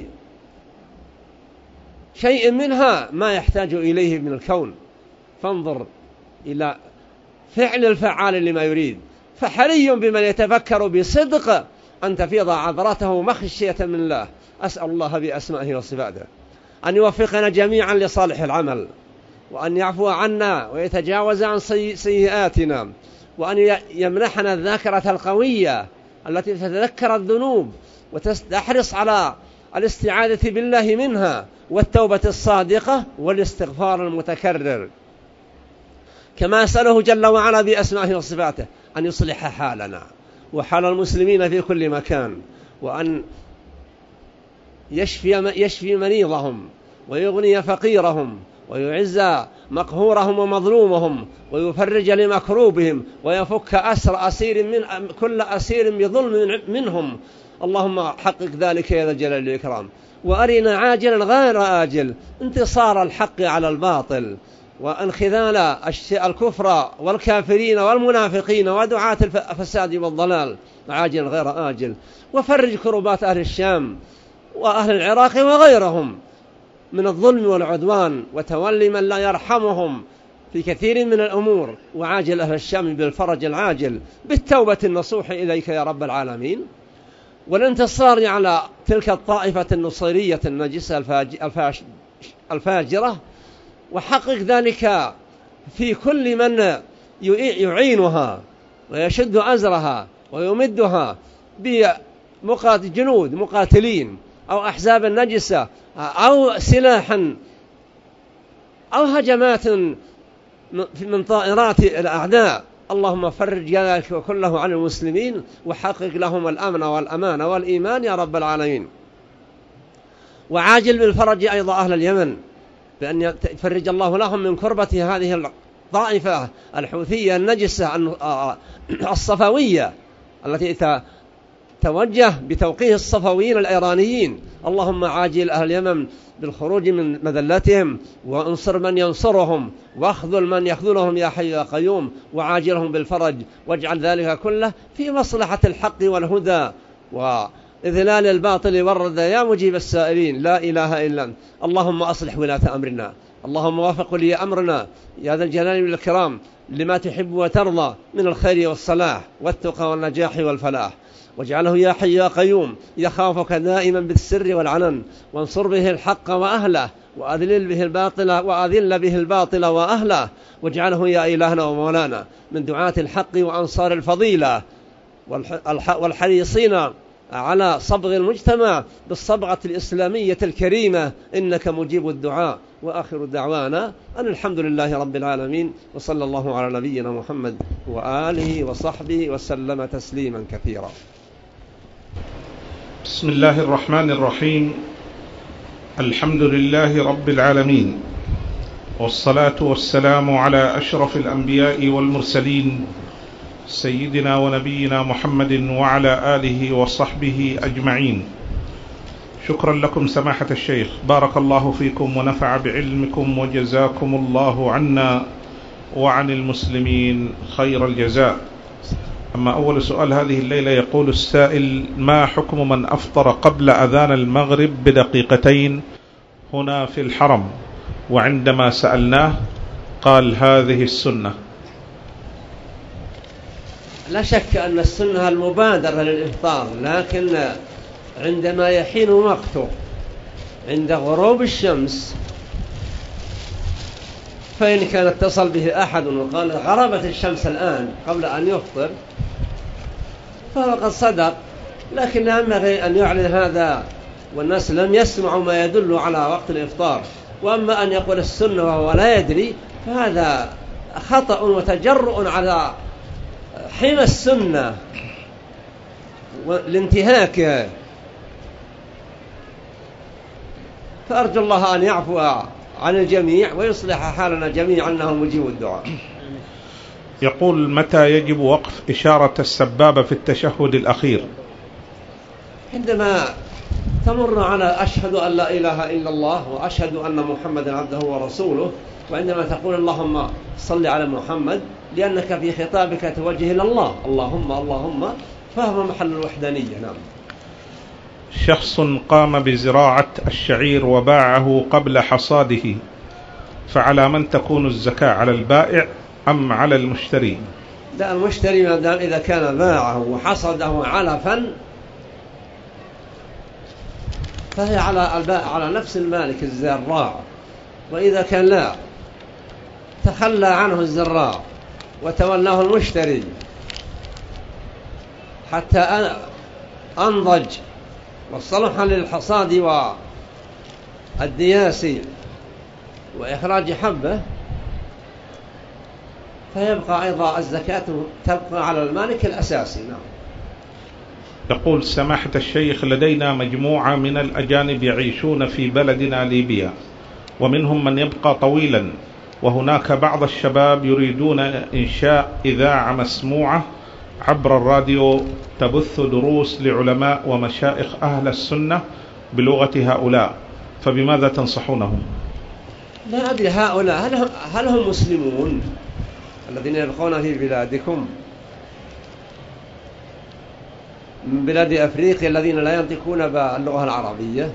Speaker 1: شيء منها ما يحتاج إليه من الكون. فانظر إلى فعل الفعال لما يريد. فحري بمن يتفكر بصدق أن تفيض عذرته مخشية من الله. أسأل الله بأسمائه وصفاته أن يوفقنا جميعا لصالح العمل، وأن يعفو عنا ويتجاوز عن سيئاتنا، وأن يمنحنا الذاكرة القوية التي تتذكر الذنوب وتحرص على الاستعاذة بالله منها والتوبة الصادقة والاستغفار المتكرر. كما أسأله جل وعلا بأسمائه وصفاته أن يصلح حالنا وحال المسلمين في كل مكان، وأن يشفي مريضهم ويغني فقيرهم ويعز مقهورهم ومظلومهم ويفرج لمكروبهم ويفك كل أسير بظلم منهم. اللهم حقق ذلك يا ذا الجلال والإكرام. وأرنا عاجلا غير آجل انتصار الحق على الباطل، وانخذال الكفر والكافرين والمنافقين ودعاة الفساد والضلال عاجلا غير آجل. وفرج كربات أهل الشام وأهل العراق وغيرهم من الظلم والعدوان، وتولي من لا يرحمهم في كثير من الأمور. وعاجل أهل الشام بالفرج العاجل بالتوبة النصوح إليك يا رب العالمين، والانتصار على تلك الطائفة النصيرية النجسة الفاجرة. وحقق ذلك في كل من يعينها ويشد أزرها ويمدها بجنود مقاتلين أو أحزاب نجسة أو سلاحا أو هجمات من طائرات الأعداء. اللهم فرج ذلك كله عن المسلمين، وحقق لهم الأمن والأمان والإيمان يا رب العالمين. وعاجل بالفرج أيضا أهل اليمن، بأن يفرج الله لهم من كربة هذه الطائفة الحوثية النجسة الصفوية التي توجه بتوقيه الصفويين الإيرانيين. اللهم عاجل أهل اليمن بالخروج من مذلتهم، وانصر من ينصرهم، واخذل من يخذلهم يا حي يا قيوم، وعاجلهم بالفرج، واجعل ذلك كله في مصلحة الحق والهدى وإذلال الباطل والردى يا مجيب السائلين. لا إله إلا أنت. اللهم أصلح ولاة أمرنا، اللهم وافق ولي أمرنا يا ذا الجلال والإكرام لما تحب وترضى من الخير والصلاح والتقى والنجاح والفلاح، واجعله يا حي يا قيوم يخافك دائما بالسر والعلن، وانصر به الحق وأهله، وأذل به الباطل وأهله، واجعله يا إلهنا ومولانا من دعاة الحق وأنصار الفضيلة والحريصين على صبغ المجتمع بالصبغة الإسلامية الكريمة، إنك مجيب الدعاء. وآخر دعوانا أن الحمد لله رب العالمين، وصلى الله على نبينا محمد وآله وصحبه وسلم تسليما كثيرا.
Speaker 2: بسم الله الرحمن الرحيم. الحمد لله رب العالمين، والصلاة والسلام على أشرف الأنبياء والمرسلين سيدنا ونبينا محمد وعلى آله وصحبه أجمعين. شكرا لكم سماحة الشيخ، بارك الله فيكم ونفع بعلمكم، وجزاكم الله عنا وعن المسلمين خير الجزاء. أما أول سؤال هذه الليلة، يقول السائل: ما حكم من أفطر قبل أذان المغرب بدقيقتين هنا في الحرم، وعندما سألناه قال هذه السنة؟
Speaker 1: لا شك أن السنة المبادرة للإفطار، لكن عندما يحين وقته عند غروب الشمس، فإن كان اتصل به أحد وقال غربت الشمس الآن قبل أن يفطر فهو قد صدق، لكن ينبغي أن يعلن هذا والناس لم يسمعوا ما يدل على وقت الإفطار. وأما أن يقول السنة وهو لا يدري فهذا خطأ وتجرؤ على حمى السنة والانتهاك. فأرجو الله أن يعفو عن الجميع ويصلح حالنا جميعا، أنه مجيب الدعاء.
Speaker 2: يقول: متى يجب وقف إشارة السبابة في التشهد الأخير؟
Speaker 1: عندما تمر على أشهد أن لا إله إلا الله وأشهد أن محمدا عبده ورسوله، وعندما تقول اللهم صل على محمد، لأنك في خطابك توجه إلى الله، اللهم اللهم، فهو محل الوحدانية. نعم.
Speaker 2: شخص قام بزراعة الشعير وباعه قبل حصاده، فعلى من تكون الزكاة، على البائع أم على المشتري؟
Speaker 1: لا، المشتري ما دام إذا كان باعه وحصده علفا فهي على البائع، على نفس المالك الزراع. وإذا كان لا، تخلى عنه الزراع وتولاه المشتري حتى أنضج والصلح للحصاد والدياس وإخراج حبه، فيبقى أيضا الزكاة تبقى على المالك الأساسي. نعم.
Speaker 2: يقول: سماحة الشيخ، لدينا مجموعة من الأجانب يعيشون في بلدنا ليبيا، ومنهم من يبقى طويلا، وهناك بعض الشباب يريدون إنشاء إذاعة مسموعة عبر الراديو تبث دروس لعلماء ومشايخ أهل السنة بلغة هؤلاء، فبماذا تنصحونهم؟
Speaker 1: لا أدري هؤلاء هل هم مسلمون الذين يبقون في بلادكم من بلاد أفريقيا الذين لا ينطقون باللغة العربية،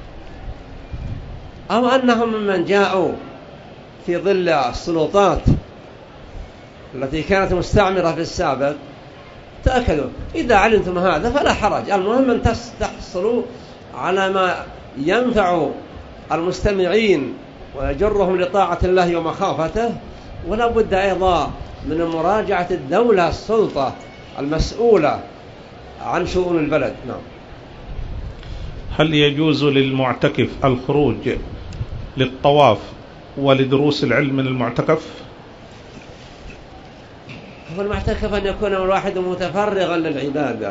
Speaker 1: أو أنهم ممن جاءوا في ظل السلطات التي كانت مستعمرة في السابق؟ تأكدوا إذا علمتم هذا فلا حرج، المهم أن تحصلوا على ما ينفع المستمعين ويجرهم لطاعة الله ومخافته. ولا بد أيضا من مراجعة الدولة، السلطة المسؤولة عن شؤون البلد. نعم.
Speaker 2: هل يجوز للمعتكف الخروج للطواف ولدروس العلم من المعتكف؟
Speaker 1: هو المعتكف أن يكون الواحد متفرغا للعبادة،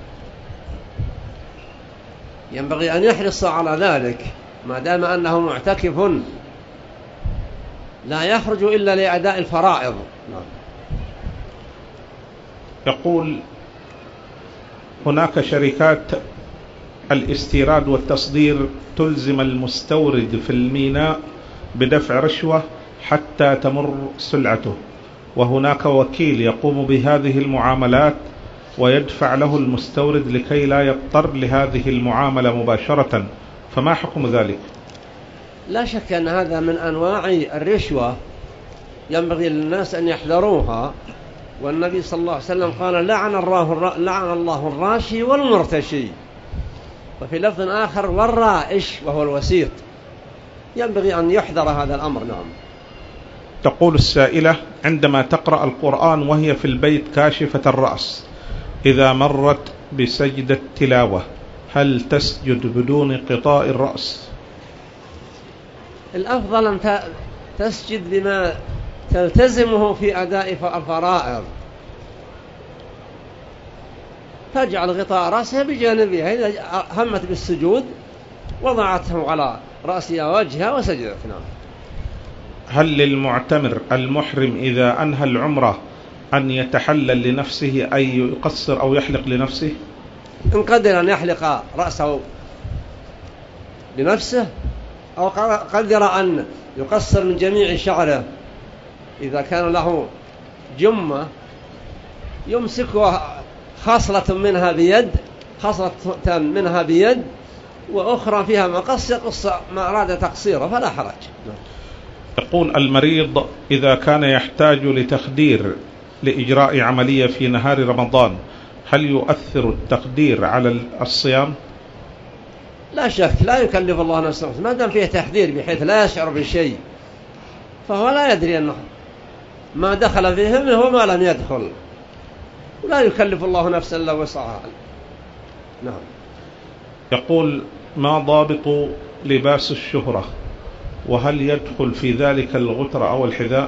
Speaker 1: ينبغي أن يحرص على ذلك ما دام أنه معتكف، لا يخرج إلا لأداء الفرائض. نعم.
Speaker 2: يقول: هناك شركات الاستيراد والتصدير تلزم المستورد في الميناء بدفع رشوة حتى تمر سلعته، وهناك وكيل يقوم بهذه المعاملات ويدفع له المستورد لكي لا يضطر لهذه المعاملة مباشرة، فما حكم ذلك؟
Speaker 1: لا شك أن هذا من أنواع الرشوة، ينبغي للناس أن يحذروها. والنبي صلى الله عليه وسلم قال: لعن الله الراشي والمرتشي، وفي لفظ آخر والرائش وهو الوسيط. ينبغي أن يحذر هذا الأمر. نعم.
Speaker 2: تقول السائلة: عندما تقرأ القرآن وهي في البيت كاشفة الرأس، إذا مرت بسجدة تلاوة هل تسجد بدون قطاء الرأس؟
Speaker 1: الأفضل أن تسجد بما تلتزمه في أداء الفرائض، تجعل غطاء رأسها بجانبها، إذا همت بالسجود وضعته على رأسها وجهها وسجدت. نعم.
Speaker 2: هل للمعتمر المحرم إذا أنهى العمرة أن يتحلل لنفسه أي يقصر أو يحلق لنفسه؟
Speaker 1: إن قدر أن يحلق رأسه لنفسه أو قدر أن يقصر من جميع شعره، إذا كان له جمة يمسكها خصلة منها بيد وأخرى فيها مقص يقص ما أراد تقصيره فلا حرج.
Speaker 2: يقول المريض: إذا كان يحتاج لتخدير لإجراء عملية في نهار رمضان هل يؤثر التخدير على الصيام؟
Speaker 1: لا شك، لا يكلف الله نفسا ما دام فيه تحذير بحيث لا يشعر بشيء فهو لا يدري أنه ما دخل فيه منه وما لم يدخل، ولا يكلف الله نفسا إلا وسعها. نعم.
Speaker 2: يقول: ما ضابط لباس الشهرة، وهل يدخل في ذلك الغترة أو الحذاء؟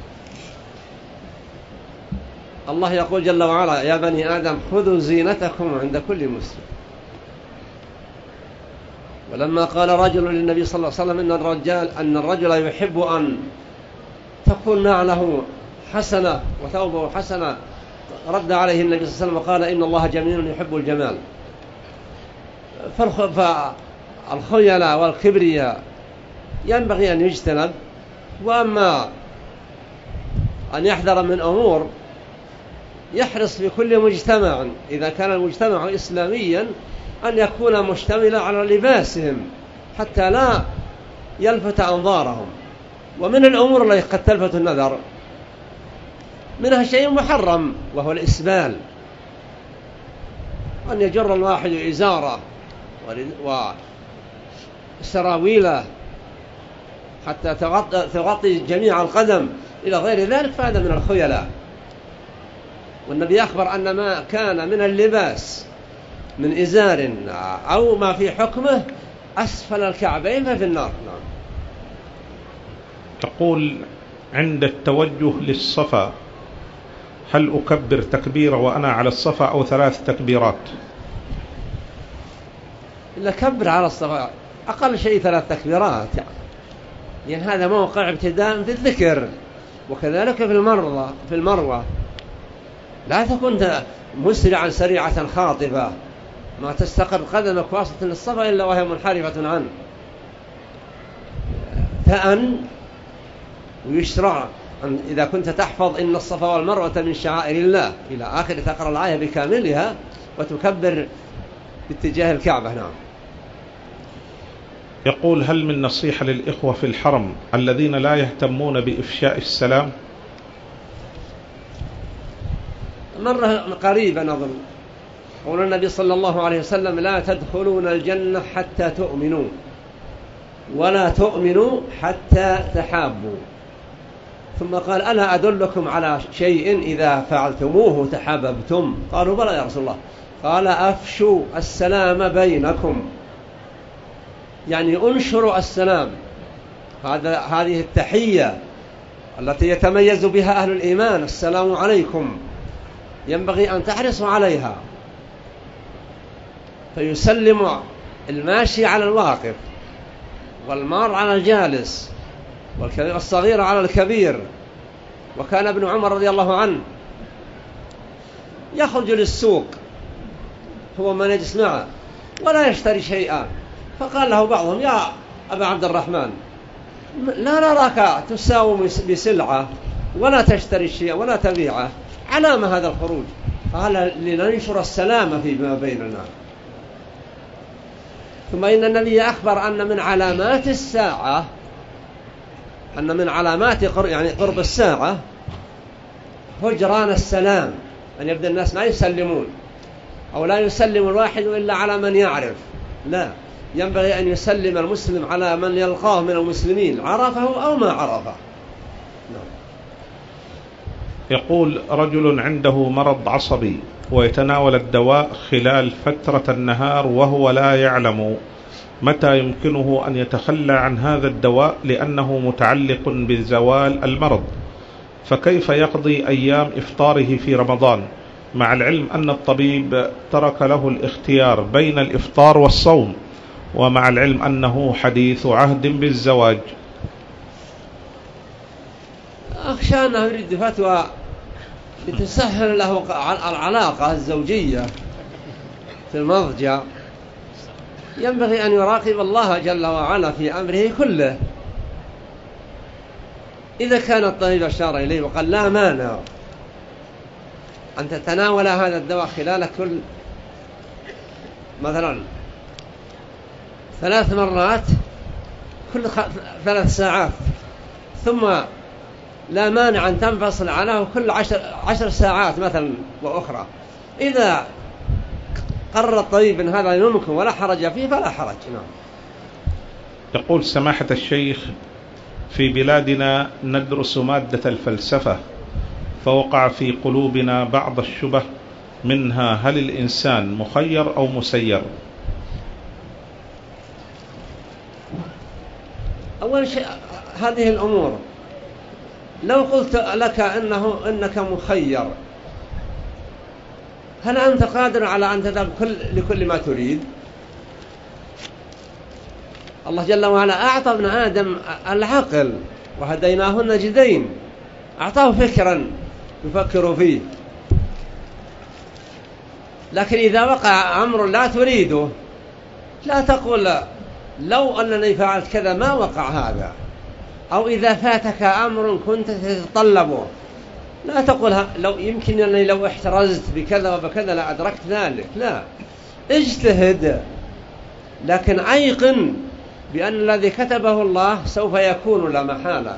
Speaker 1: الله يقول جل وعلا: يا بني آدم خذوا زينتكم عند كل مسجد. ولما قال رجل للنبي صلى الله عليه وسلم أن الرجل يحب أن تكون نعله حسنة وثوبه حسنة، رد عليه النبي صلى الله عليه وسلم وقال: إن الله جميل يحب الجمال. فالخيلاء والكبرياء ينبغي أن يجتنب، وأما أن يحذر من أمور يحرص في كل مجتمع إذا كان المجتمع إسلاميا أن يكون مشتملا على لباسهم حتى لا يلفت أنظارهم. ومن الأمور التي قد تلفت النظر منها شيء محرم وهو الإسبال، أن يجر الواحد إزاره وسراويله حتى تغطي جميع القدم إلى غير ذلك، فهذا من الخيلاء. والنبي أخبر أن ما كان من اللباس من إزار أو ما في حكمه أسفل الكعبين ففي النار. نعم.
Speaker 2: تقول: عند التوجه للصفا هل أكبر تكبيرة وأنا على الصفا أو 3 تكبيرات؟
Speaker 1: إلا كبر على الصفا أقل شيء 3 تكبيرات، لأن هذا موقع ابتداء في الذكر. وكذلك في المروة لا تكون مسرعا سريعة خاطفة ما تستقر قدمك واسطة للصفا إلا وهي منحرفة عنه، فأن ويشرع إذا كنت تحفظ إن الصفا والمروة من شعائر الله إلى آخر تقرأ الآية بكاملها وتكبر باتجاه الكعبة. نعم.
Speaker 2: يقول: هل من نصيحة للإخوة في الحرم الذين لا يهتمون بإفشاء السلام؟
Speaker 1: مرة قريبا أظن قول النبي صلى الله عليه وسلم: لا تدخلون الجنة حتى تؤمنوا ولا تؤمنوا حتى تحابوا. ثم قال: ألا أدلكم على شيء إذا فعلتموه تحاببتم؟ قالوا: بلى يا رسول الله. قال: أفشوا السلام بينكم، يعني أنشروا السلام. هذه التحية التي يتميز بها أهل الإيمان، السلام عليكم، ينبغي أن تحرصوا عليها. فيسلم الماشي على الواقف، والمار على الجالس، والصغير على الكبير. وكان ابن عمر رضي الله عنه يخرج للسوق هو من يجلس معه ولا يشتري شيئا، فقال له بعضهم: يا أبا عبد الرحمن، لا نراك تساوم بسلعة ولا تشتري شيئا ولا تبيعه، على ما هذا الخروج؟ قال: لننشر السلام فيما بيننا. ثم إن النبي أخبر أن من علامات الساعة، أن من علامات قرب الساعة هجران السلام، أن يبدأ الناس ما يسلمون، أو لا يسلم الواحد إلا على من يعرف، لا، ينبغي أن يسلم المسلم على من يلقاه من المسلمين، عرفه أو ما عرفه.
Speaker 2: يقول رجل عنده مرض عصبي ويتناول الدواء خلال فترة النهار وهو لا يعلم متى يمكنه أن يتخلى عن هذا الدواء لأنه متعلق بزوال المرض، فكيف يقضي أيام إفطاره في رمضان مع العلم أن الطبيب ترك له الاختيار بين الإفطار والصوم، ومع العلم أنه حديث عهد بالزواج؟
Speaker 1: أخشى أنه يريد فتوى لتسهل له العلاقة الزوجية في المضجع. ينبغي أن يراقب الله جل وعلا في أمره كله. إذا كان الطبيب أشار إليه وقال لا مانع أن تتناول هذا الدواء خلال كل مثلا 3 مرات كل 3 ساعات، ثم لا مانع أن تنفصل عنه كل 10 ساعات مثلا وأخرى، إذا قرر الطبيب أن هذا يمكن ولا حرج فيه فلا حرج. نعم.
Speaker 2: يقول سماحة الشيخ، في بلادنا ندرس مادة الفلسفة، فوقع في قلوبنا بعض الشبه، منها هل الإنسان مخير أو مسير؟
Speaker 1: أول شيء هذه الأمور لو قلت لك إنك مخير، هل أنت قادر على أن تذهب لكل ما تريد؟ الله جل وعلا أعطى ابن آدم العقل وهديناه النجدين، أعطاه فكرا يفكر فيه، لكن إذا وقع أمر لا تريده لا تقول لو أنني فعلت كذا ما وقع هذا، أو إذا فاتك أمر كنت تتطلبه لا تقول لو يمكن أنني لو احترزت بكذا وبكذا لا أدركت ذلك. لا، اجتهد، لكن أيقن بأن الذي كتبه الله سوف يكون لا محالة.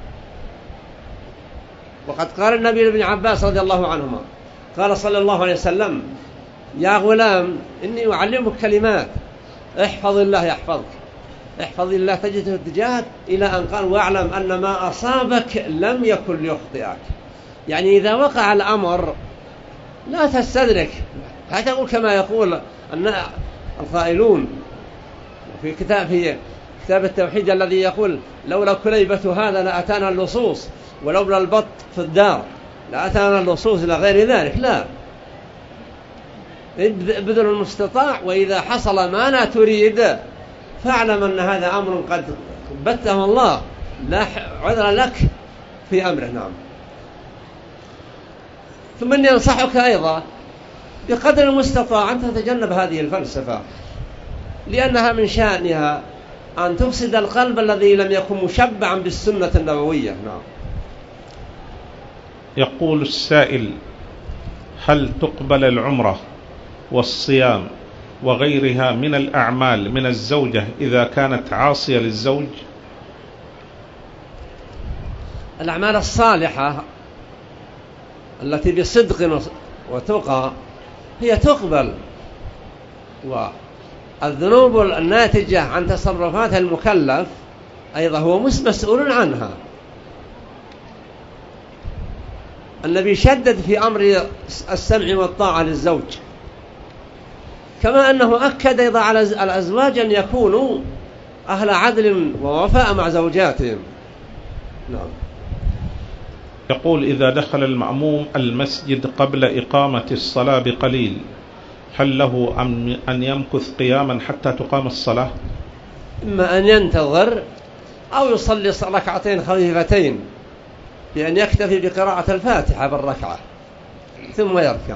Speaker 1: وقد قال النبي لابن عباس رضي الله عنهما، قال صلى الله عليه وسلم: يا غلام إني أعلمك كلمات، احفظ الله يحفظك، احفظ الله تجده تجاهك، إلى أن قال: واعلم أن ما أصابك لم يكن ليخطئك. يعني إذا وقع الأمر لا تستدرك، لا تقول كما يقول القائلون في كتاب التوحيد الذي يقول: لولا كليبة هذا لأتانا اللصوص، ولولا البط في الدار لأتانا اللصوص إلى غير ذلك. لا، ابذل المستطاع، وإذا حصل ما لا تريد فاعلم أن هذا أمر قد بته الله، لا عذر لك في أمره. نعم. ثم إني أنصحك أيضا بقدر المستطاع أن تتجنب هذه الفلسفة، لأنها من شأنها أن تفسد القلب الذي لم يكن مشبعا بالسنة النبوية. نعم.
Speaker 2: يقول السائل: هل تقبل العمرة والصيام وغيرها من الأعمال من الزوجة إذا كانت عاصية للزوج؟
Speaker 1: الأعمال الصالحة التي بصدق وتقى هي تقبل، والذنوب الناتجة عن تصرفات المكلف أيضا هو مسؤول عنها. النبي شدد في أمر السمع والطاعة للزوج، كما أنه أكد أيضا على الأزواج أن يكونوا أهل عدل ووفاء مع زوجاتهم. نعم.
Speaker 2: يقول: إذا دخل المأموم المسجد قبل إقامة الصلاة بقليل، هل له أن يمكث قياما حتى تقام الصلاة؟
Speaker 1: إما أن ينتظر أو يصلي ركعتين خفيفتين بأن يكتفي بقراءة الفاتحة بالركعة ثم يركع.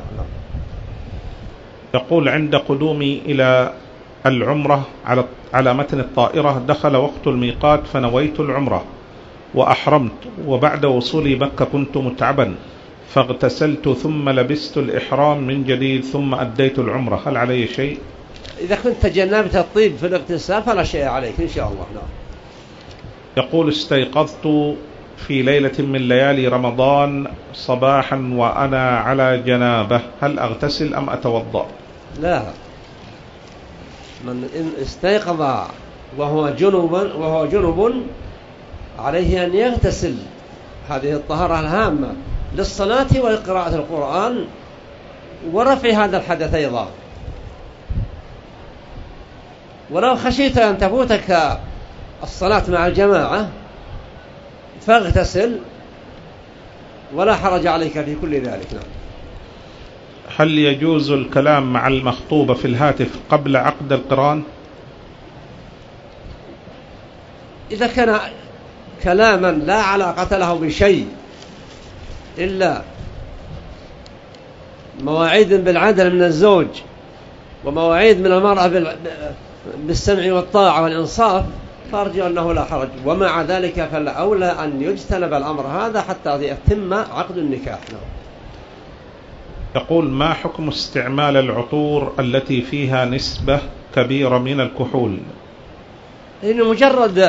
Speaker 2: يقول: عند قدومي إلى العمرة على متن الطائرة دخل وقت الميقات فنويت العمرة وأحرمت، وبعد وصولي مكة كنت متعبا فاغتسلت ثم لبست الإحرام من جديد ثم أديت العمرة، هل علي شيء؟
Speaker 1: إذا كنت تجنبت الطيب في الاغتسال فلا شيء عليك إن شاء الله. نعم.
Speaker 2: يقول: استيقظت في ليلة من ليالي رمضان صباحا وأنا على جنابة، هل أغتسل أم أتوضأ؟
Speaker 1: لا، من استيقظ وهو جنب عليه أن يغتسل، هذه الطهارة الهامة للصلاة وقراءة القرآن ورفع هذا الحدث أيضا. ولو خشيت أن تفوتك الصلاة مع الجماعة فاغتسل ولا حرج عليك في كل ذلك.
Speaker 2: هل يجوز الكلام مع المخطوبة في الهاتف قبل عقد القران؟
Speaker 1: إذا كان كلاما لا علاقة له بشيء إلا مواعيد بالعدل من الزوج ومواعيد من المرأة بالسمع والطاعة والإنصاف فأرجو أنه لا حرج، ومع ذلك فالأولى أن يجتنب الأمر هذا حتى يتم عقد النكاح.
Speaker 2: يقول: ما حكم استعمال العطور التي فيها نسبة كبيرة من الكحول؟
Speaker 1: إنه مجرد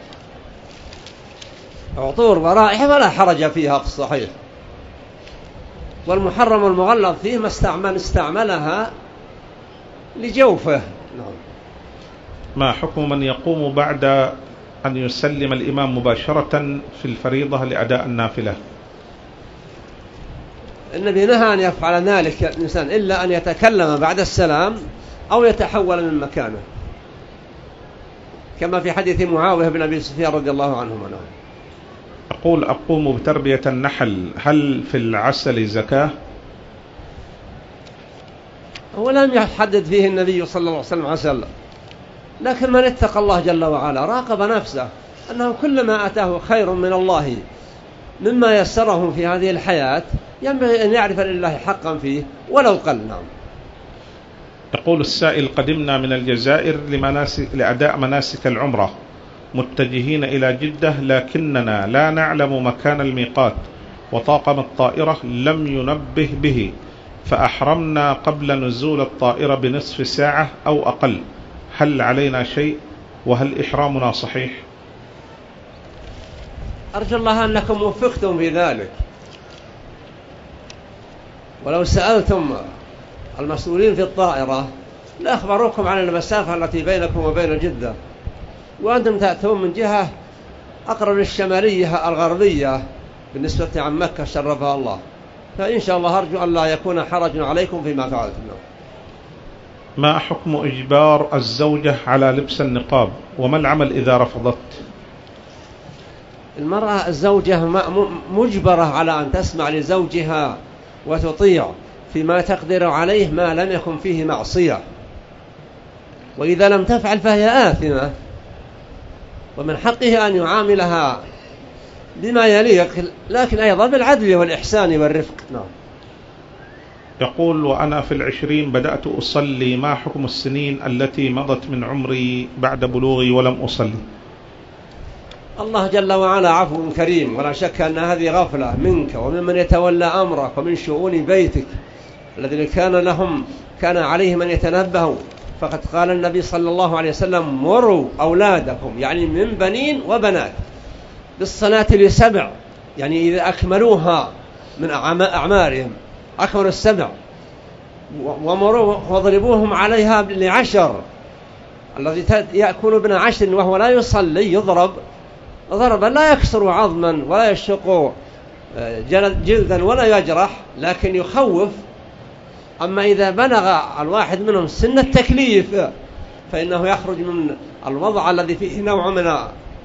Speaker 1: عطور ورائحة ولا حرج فيها في الصحيح، والمحرم المغلظ فيه ما استعملها لجوفه.
Speaker 2: ما حكم من يقوم بعد أن يسلم الإمام مباشرة في الفريضة لأداء النافلة؟
Speaker 1: النبي نهى أن يفعل ذلك الإنسان إلا أن يتكلم بعد السلام أو يتحول من مكانه، كما في حديث معاوية بن أبي سفيان رضي الله عنهما.
Speaker 2: أقول: أقوم بتربية النحل، هل في العسل زكاة؟
Speaker 1: هو لم يحدد فيه النبي صلى الله عليه وسلم عسل، لكن من اتقى الله جل وعلا راقب نفسه أنه كلما أتاه خير من الله مما يسره في هذه الحياة ينبغي أن يعرف لله حقا فيه ولو قل.
Speaker 2: يقول السائل: قدمنا من الجزائر لأداء مناسك العمرة متجهين إلى جدة، لكننا لا نعلم مكان الميقات، وطاقم الطائرة لم ينبه به، فأحرمنا قبل نزول الطائرة بنصف ساعة أو أقل، هل علينا شيء؟ وهل إحرامنا صحيح؟
Speaker 1: أرجو الله أنكم وفقتم في ذلك، ولو سألتم المسؤولين في الطائرة لأخبروكم عن المسافة التي بينكم وبين جدة، وأنتم تأتون من جهة أقرب للشمالية الغربية بالنسبة عن مكة شرفها الله، فإن شاء الله أرجو أن لا يكون حرج عليكم فيما فعلتم.
Speaker 2: ما حكم إجبار الزوجة على لبس النقاب، وما العمل إذا رفضت؟
Speaker 1: المرأة الزوجة مجبرة على أن تسمع لزوجها وتطيع فيما تقدر عليه ما لم يكن فيه معصية، وإذا لم تفعل فهي آثمة، ومن حقه أن يعاملها بما يليق، لكن أيضا بالعدل والإحسان والرفق.
Speaker 2: يقول: وأنا في 20 بدأت أصلي، ما حكم السنين التي مضت من عمري بعد بلوغي ولم أصلي؟
Speaker 1: الله جل وعلا عفو كريم، ولا شك أن هذه غفلة منك وممن يتولى أمرك ومن شؤون بيتك الذين كان عليهم أن يتنبهوا، فقد قال النبي صلى الله عليه وسلم: مروا أولادكم، يعني من بنين وبنات، بالصلاة ل7، يعني إذا أكملوها من أعمارهم أكملوا 7، ومروا واضربوهم عليها ل10. الذي يأكل ابن 10 وهو لا يصلي يضرب ضربا لا يكسر عظما ولا يشق جلدا ولا يجرح، لكن يخوف. أما إذا بلغ الواحد منهم سن التكليف فإنه يخرج من الوضع الذي فيه نوع من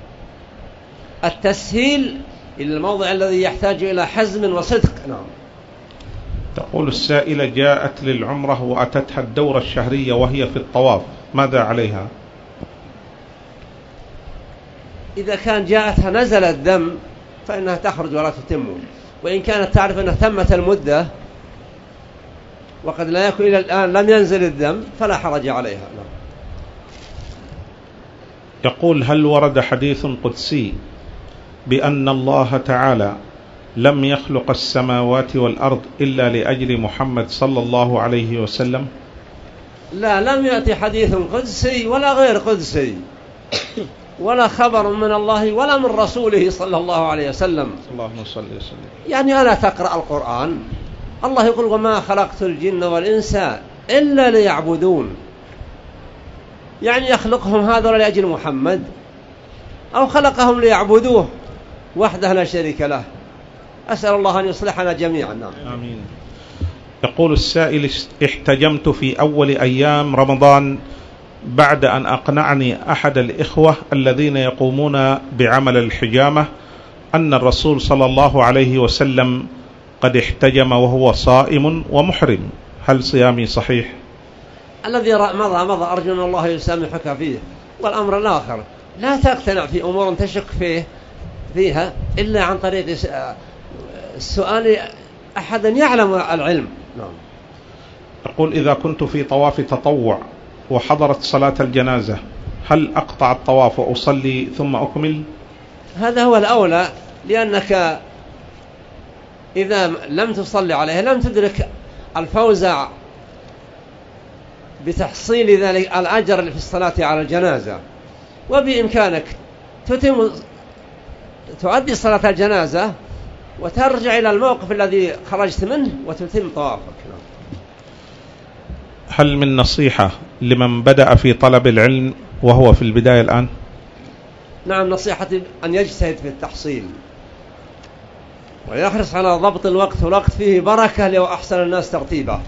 Speaker 1: التسهيل إلى الموضع الذي يحتاج إلى حزم وصدق.
Speaker 2: تقول السائلة: جاءت للعمرة وأتتها الدورة الشهرية وهي في الطواف، ماذا عليها؟
Speaker 1: إذا كان جاءتها نزل الدم فإنها تخرج ولا تتم، وإن كانت تعرف أنها تمت المدة وقد لا يكون إلى الآن لم ينزل الدم فلا حرج عليها.
Speaker 2: يقول: هل ورد حديث قدسي بأن الله تعالى لم يخلق السماوات والأرض إلا لأجل محمد صلى الله عليه وسلم؟
Speaker 1: لا، لم يأتي حديث قدسي ولا غير قدسي ولا خبر من الله ولا من رسوله صلى الله عليه وسلم.
Speaker 2: اللهم صل وسلم.
Speaker 1: يعني ألا تقرأ القرآن، الله يقول: وما خلقت الجن والإنس إلا ليعبدون. يعني يخلقهم هذول لأجل محمد، أو خلقهم ليعبدوه وحده لا شريك له. أسأل الله أن يصلحنا جميعا.
Speaker 2: آمين. يقول السائل: احتجمت في أول أيام رمضان بعد أن أقنعني أحد الإخوة الذين يقومون بعمل الحجامة أن الرسول صلى الله عليه وسلم قد احتجم وهو صائم ومحرم، هل صيامي صحيح؟
Speaker 1: الذي مضى أرجو أن الله يسامحك فيه. والأمر الآخر، لا تقتنع في أمور تشك فيها إلا عن طريق السؤال أحد يعلم العلم. نعم.
Speaker 2: يقول: إذا كنت في طواف تطوع وحضرت صلاة الجنازة هل أقطع الطواف وأصلي ثم أكمل؟
Speaker 1: هذا هو الأولى، لأنك إذا لم تصلي عليه لم تدرك الفوز بتحصيل ذلك الأجر في الصلاة على الجنازة، وبإمكانك تؤدي صلاة الجنازة وترجع إلى الموقف الذي خرجت منه وتتم طوافك.
Speaker 2: هل من نصيحة لمن بدأ في طلب العلم وهو في البداية الآن؟
Speaker 1: نعم، نصيحتي أن يجتهد في التحصيل ويحرص على ضبط الوقت، والوقت فيه بركة لو أحسن الناس ترتيبه.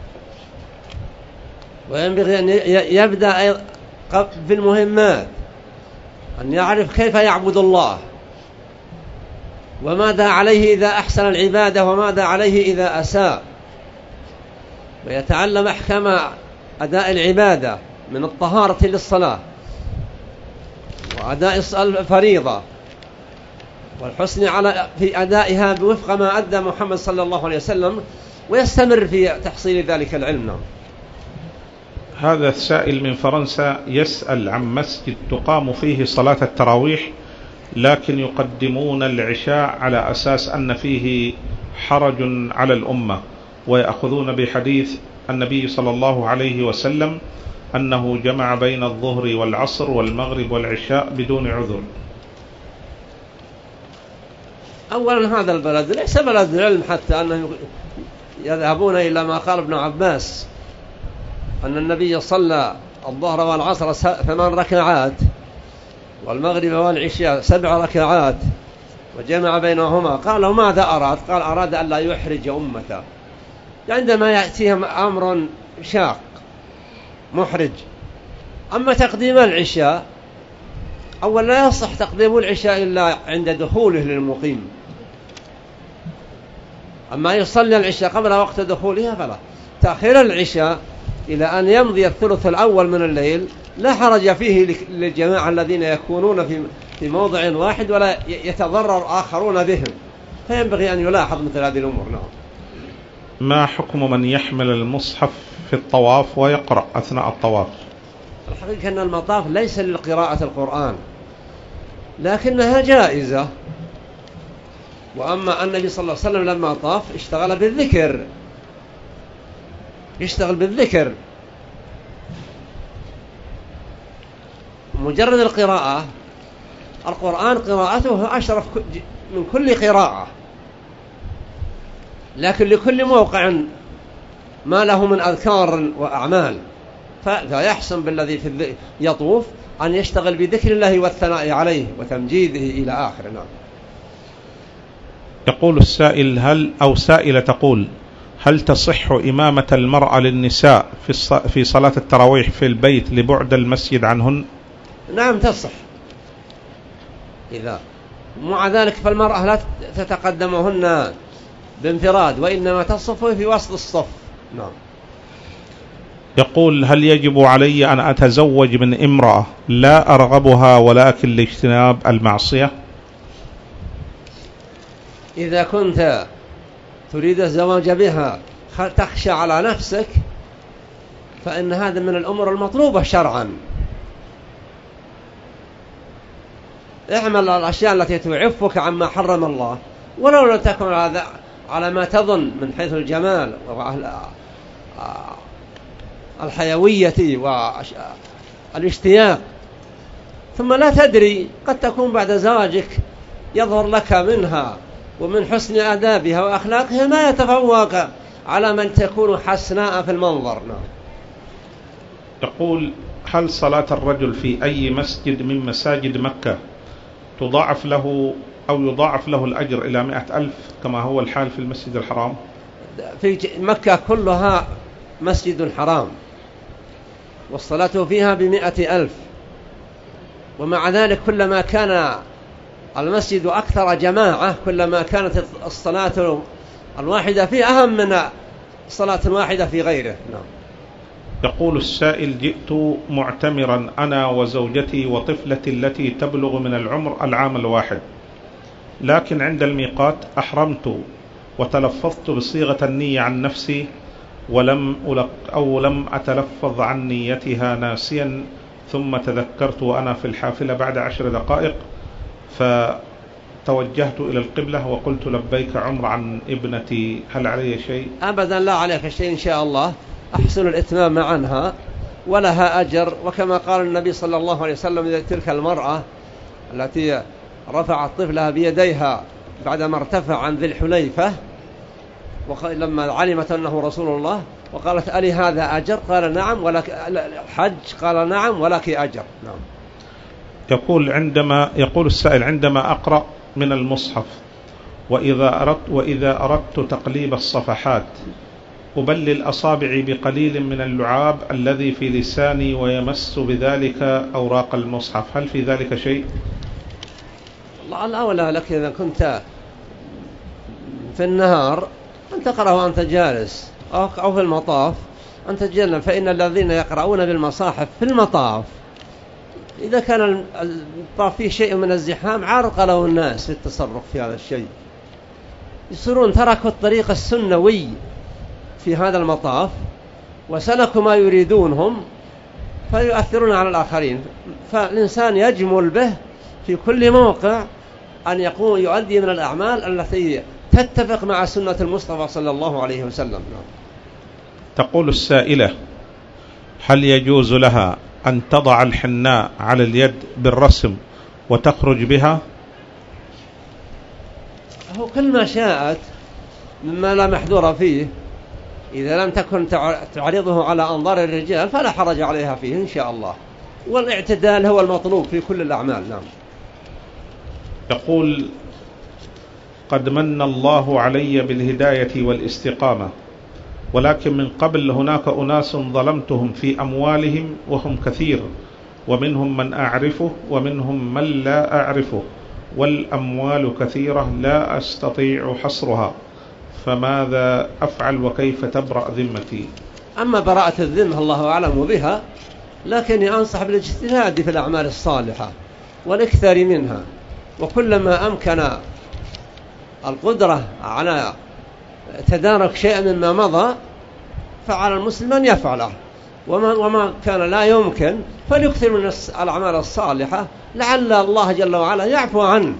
Speaker 1: وينبغي أن يبدأ بالمهمات، أن يعرف كيف يعبد الله، وماذا عليه إذا أحسن العبادة، وماذا عليه إذا أساء، ويتعلم أحكام أداء العبادة من الطهارة للصلاة وأداء الفريضة والحسن في أدائها بوفق ما أدى محمد صلى الله عليه وسلم، ويستمر في تحصيل ذلك العلم.
Speaker 2: هذا السائل من فرنسا يسأل عن مسجد تقام فيه صلاة التراويح لكن يقدمون العشاء على أساس أن فيه حرج على الأمة، ويأخذون بحديث النبي صلى الله عليه وسلم أنه جمع بين الظهر والعصر والمغرب والعشاء بدون عذر.
Speaker 1: أولا هذا البلد ليس بلد العلم حتى أنهم يذهبون إلى ما قال ابن عباس أن النبي صلى الظهر والعصر 8 ركعات والمغرب والعشاء 7 ركعات وجمع بينهما. قالوا ماذا أراد؟ قال أراد أن لا يحرج أمته عندما يأتيهم أمر شاق محرج. أما تقديم العشاء، أولا لا يصح تقديم العشاء إلا عند دخوله للمقيم، أما يصلي العشاء قبل وقت دخولها فلا. تأخير العشاء إلى أن يمضي الثلث الأول من الليل لا حرج فيه للجماعة الذين يكونون في موضع واحد ولا يتضرر آخرون بهم، فينبغي أن يلاحظ مثل هذه الأمور.
Speaker 2: ما حكم من يحمل المصحف في الطواف ويقرأ أثناء الطواف؟
Speaker 1: الحقيقة أن المطاف ليس لقراءة القرآن لكنها جائزة. وأما النبي صلى الله عليه وسلم لما طاف اشتغل بالذكر، يشتغل بالذكر. مجرد القراءة، القرآن قراءته أشرف من كل قراءة، لكن لكل موقع ما له من أذكار وأعمال، فيحسن بالذي يطوف أن يشتغل بذكر الله والثناء عليه وتمجيده إلى آخر. نعم.
Speaker 2: يقول السائل سائلة تقول: هل تصح إمامة المرأة للنساء في صلاة التراويح في البيت لبعد المسجد عنهن؟
Speaker 1: نعم تصح. إذا مع ذلك فالمرأة لا تتقدمهن بانفراد، وإنما تصف في وسط الصف. نعم.
Speaker 2: يقول: هل يجب علي أن أتزوج من امرأة لا أرغبها ولكن لاجتناب المعصية؟
Speaker 1: إذا كنت تريد الزواج بها تخشى على نفسك فإن هذا من الأمور المطلوبة شرعا. اعمل الأشياء التي تعفك عما حرم الله، ولو لم تكن على ما تظن من حيث الجمال والحيوية والاشتياق، ثم لا تدري قد تكون بعد زواجك يظهر لك منها ومن حسن آدابها وأخلاقها ما يتفوق على من تكون حسناء في المنظر.
Speaker 2: يقول: هل صلاة الرجل في أي مسجد من مساجد مكة تضاعف له أو يضاعف له الأجر إلى 100,000 كما هو الحال في المسجد الحرام؟
Speaker 1: في مكة كلها مسجد حرام والصلاة فيها ب100,000، ومع ذلك كلما كان المسجد أكثر جماعة كلما كانت الصلاة الواحدة فيه أهم من الصلاة الواحدة في غيره. نعم.
Speaker 2: يقول السائل: جئت معتمرا أنا وزوجتي وطفلتي التي تبلغ من العمر العام الواحد، لكن عند الميقات أحرمت وتلفظت بصيغة النية عن نفسي لم أتلفظ عن نيتها ناسيا، ثم تذكرت وأنا في الحافلة بعد 10 دقائق فتوجهت إلى القبلة وقلت لبيك عمر عن ابنتي، هل علي شيء؟
Speaker 1: أبدا لا عليك شيء إن شاء الله، أحسن الإتمام عنها ولها أجر. وكما قال النبي صلى الله عليه وسلم تلك المرأة التي رفعت طفلها بيديها بعدما ارتفع عن ذي الحليفة لما علمت أنه رسول الله وقالت: ألي هذا أجر؟ قال: نعم. ولك حج؟ قال: نعم ولك أجر. نعم.
Speaker 2: يقول السائل: عندما أقرأ من المصحف وإذا أردت تقليب الصفحات أبلل أصابعي بقليل من اللعاب الذي في لساني ويمس بذلك أوراق المصحف، هل في ذلك شيء؟
Speaker 1: الله الأولى لك إذا كنت في النهار أن تقرأ وأنت جالس أو في المطاف أن تتجنب، فإن الذين يقرؤون بالمصاحف في المطاف إذا كان المطاف فيه شيء من الزحام عرق له الناس في التصرف في هذا الشيء، يصيرون تركوا الطريق السنوي في هذا المطاف وسلكوا ما يريدونهم فيؤثرون على الآخرين. فالإنسان يجمل به في كل موقع أن يؤدي من الأعمال التي تتفق مع سنة المصطفى صلى الله عليه وسلم.
Speaker 2: تقول السائلة: هل يجوز لها أن تضع الحناء على اليد بالرسم وتخرج بها؟
Speaker 1: هو كل ما شاءت مما لا محذور فيه، إذا لم تكن تعرضه على أنظار الرجال فلا حرج عليها فيه إن شاء الله، والاعتدال هو المطلوب في كل الأعمال. نعم.
Speaker 2: يقول: قد من الله علي بالهداية والاستقامة، ولكن من قبل هناك أناس ظلمتهم في أموالهم وهم كثير، ومنهم من أعرفه ومنهم من لا أعرفه، والأموال كثيرة لا أستطيع حصرها، فماذا أفعل وكيف تبرأ ذمتي؟
Speaker 1: أما براءة الذمة الله أعلم بها، لكني أنصح بالاجتهاد في الأعمال الصالحة والإكثار منها، وكلما أمكن القدرة على تدارك شيء مما مضى فعلى المسلم أن يفعله، وما كان لا يمكن فليكثر من الأعمال الصالحة لعل الله جل وعلا يعفو عنه،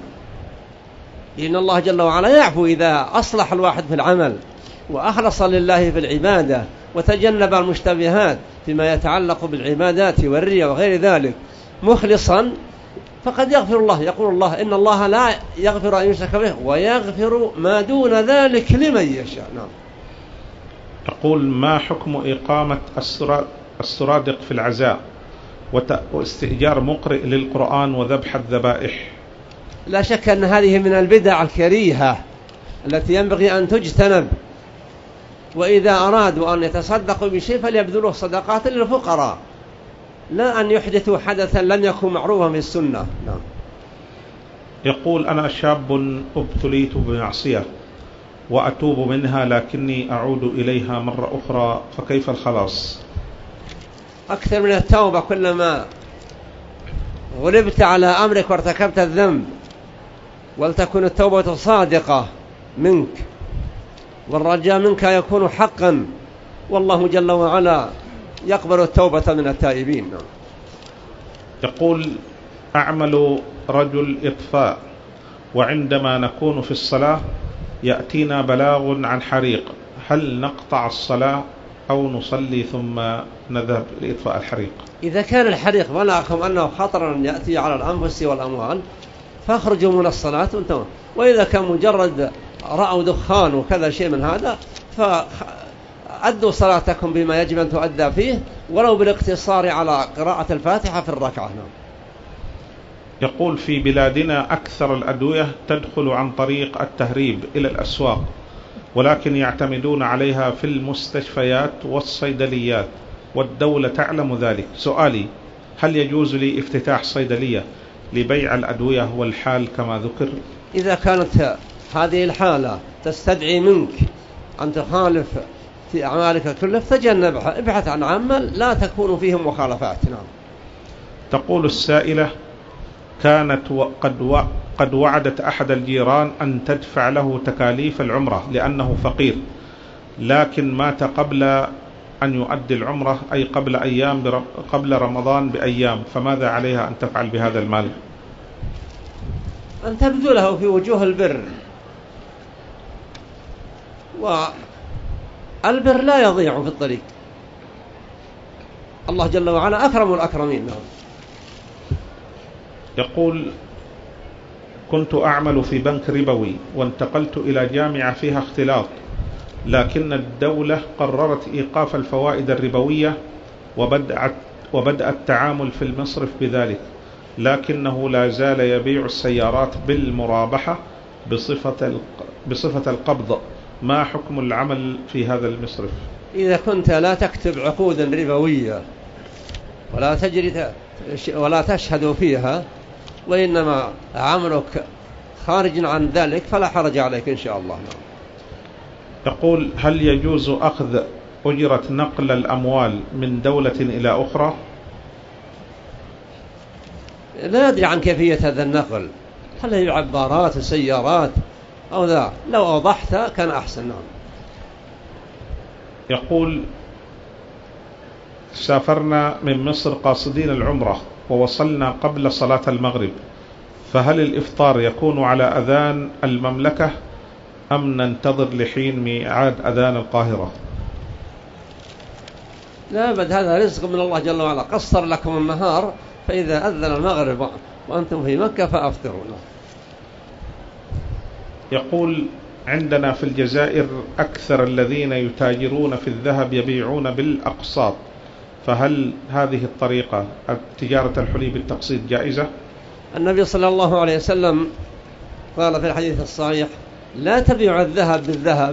Speaker 1: إن الله جل وعلا يعفو إذا أصلح الواحد في العمل وأخلص لله في العبادة وتجنب المشتبهات فيما يتعلق بالعبادات والرياء وغير ذلك مخلصا، فقد يغفر الله. يقول الله: إن الله لا يغفر أن يشرك به ويغفر ما دون ذلك لمن يشاء. نعم.
Speaker 2: يقول: ما حكم إقامة السرادق في العزاء واستئجار مقرئ للقرآن وذبح الذبائح؟
Speaker 1: لا شك أن هذه من البدع الكريهة التي ينبغي أن تجتنب، وإذا أرادوا أن يتصدقوا بشيء فليبذلوا صدقات للفقراء، لا أن يحدثوا حدثا لم يكن معروفا في السنة. نعم.
Speaker 2: يقول: أنا شاب ابتليت بمعصية وأتوب منها لكني أعود إليها مرة أخرى، فكيف الخلاص؟
Speaker 1: أكثر من التوبة، كلما غلبت على أمرك وارتكبت الذنب، ولتكن التوبة صادقة منك والرجاء منك يكون حقا، والله جل وعلا يقبل التوبة من التائبين.
Speaker 2: يقول: أعمل رجل إطفاء، وعندما نكون في الصلاة يأتينا بلاغ عن حريق، هل نقطع الصلاة أو نصلي ثم نذهب لإطفاء الحريق؟
Speaker 1: إذا كان الحريق بلغكم أنه خطر يأتي على الأنفس والأموال فاخرجوا من الصلاة وانتم، وإذا كان مجرد رأوا دخان وكذا شيء من هذا أدوا صلاتكم بما يجب أن تؤدى فيه ولو بالاقتصار على قراءة الفاتحة في الركعة.
Speaker 2: يقول في بلادنا أكثر الأدوية تدخل عن طريق التهريب إلى الأسواق، ولكن يعتمدون عليها في المستشفيات والصيدليات والدولة تعلم ذلك. سؤالي: هل يجوز لي افتتاح صيدلية لبيع الأدوية والحال كما ذكر؟
Speaker 1: إذا كانت هذه الحالة تستدعي منك أن تخالف في أعمالك كلها فتجنبها، ابحث عن عمل لا تكون فيهم مخالفات. نعم.
Speaker 2: تقول السائلة: كانت قد وعدت أحد الجيران أن تدفع له تكاليف العمرة لأنه فقير، لكن مات قبل أن يؤدي العمرة، أي قبل رمضان بأيام، فماذا عليها أن تفعل بهذا المال؟
Speaker 1: أن تبذله في وجوه البر، والبر لا يضيع في الطريق. الله جل وعلا أكرم الأكرمين. نعم.
Speaker 2: يقول: كنت أعمل في بنك ربوي وانتقلت إلى جامعة فيها اختلاط، لكن الدولة قررت إيقاف الفوائد الربوية وبدأ التعامل في المصرف بذلك، لكنه لا زال يبيع السيارات بالمرابحة بصفة القبض. ما حكم العمل في هذا المصرف؟
Speaker 1: إذا كنت لا تكتب عقودا ربوية ولا تشهد فيها وإنما عملك خارج عن ذلك فلا حرج عليك إن شاء الله.
Speaker 2: يقول: هل يجوز أخذ أجرة نقل الأموال من دولة إلى أخرى؟
Speaker 1: لا أدري عن كيفية هذا النقل، هل هي عبارات وسيارات أو ذا؟ لو أوضحت كان أحسن. نعم.
Speaker 2: يقول: سافرنا من مصر قاصدين العمرة ووصلنا قبل صلاة المغرب، فهل الإفطار يكون على أذان المملكة أم ننتظر لحين ميعاد أذان القاهرة؟
Speaker 1: لا بد، هذا رزق من الله جل وعلا، قصر لكم النهار، فإذا أذن المغرب وأنتم في مكة فأفطروا.
Speaker 2: يقول: عندنا في الجزائر أكثر الذين يتاجرون في الذهب يبيعون بالأقساط، فهل هذه الطريقة تجارة الحلي بالتقسيط جائزة؟
Speaker 1: النبي صلى الله عليه وسلم قال في الحديث الصحيح: لا تبيع الذهب بالذهب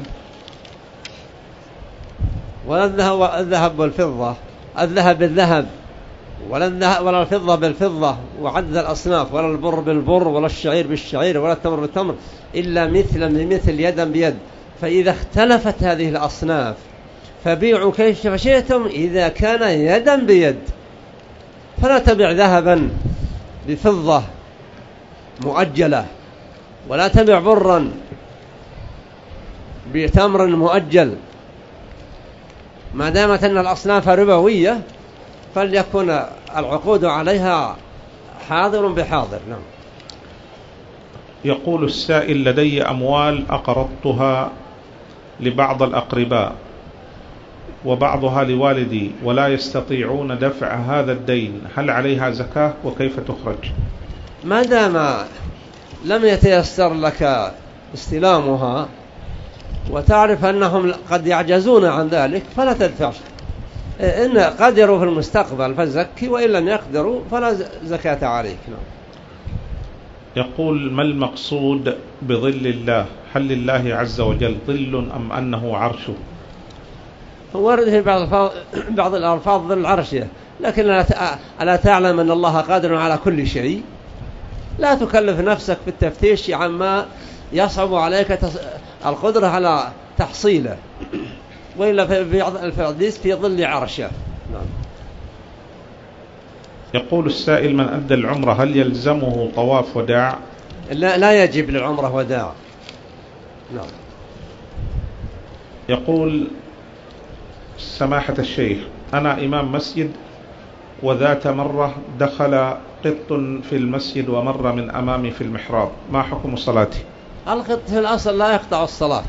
Speaker 1: ولا الذهب بالفضة، الذهب بالذهب ولا الفضة بالفضة، وعدد الأصناف، ولا البر بالبر ولا الشعير بالشعير ولا التمر بالتمر، إلا مثلا بمثل يدا بيد. فإذا اختلفت هذه الأصناف فبيعوا كيف شئتم إذا كان يدا بيد، فلا تبيع ذهبا بفضة مؤجلة ولا تبيع برا بتمر مؤجل، ما دامت أن الأصناف ربوية فليكن العقود عليها حاضر بحاضر. نعم.
Speaker 2: يقول السائل: لدي أموال أقرضتها لبعض الأقرباء وبعضها لوالدي ولا يستطيعون دفع هذا الدين، هل عليها زكاة وكيف تخرج؟
Speaker 1: ما دام لم يتيسر لك استلامها وتعرف أنهم قد يعجزون عن ذلك فلا تدفع. إن قدروا في المستقبل فزكي، وإن لم يقدروا فلا زكاة عليك.
Speaker 2: يقول: ما المقصود بظل الله؟ هل لله عز وجل ظل أم أنه عرشه؟
Speaker 1: ورد في بعض الألفاظ ظل عرشه، لكن ألا تعلم أن الله قادر على كل شيء؟ لا تكلف نفسك بالتفتيش عما يصعب عليك القدرة على تحصيله، وإلا في الحديث في ظل عرشه. نعم.
Speaker 2: يقول السائل: من أدى العمرة هل يلزمه طواف وداع؟
Speaker 1: لا يجب للعمرة وداع. نعم.
Speaker 2: يقول: سماحة الشيخ، أنا إمام مسجد وذات مرة دخل قط في المسجد ومر من أمامي في المحراب، ما حكم صلاتي؟
Speaker 1: القط في الأصل لا يقطع الصلاة،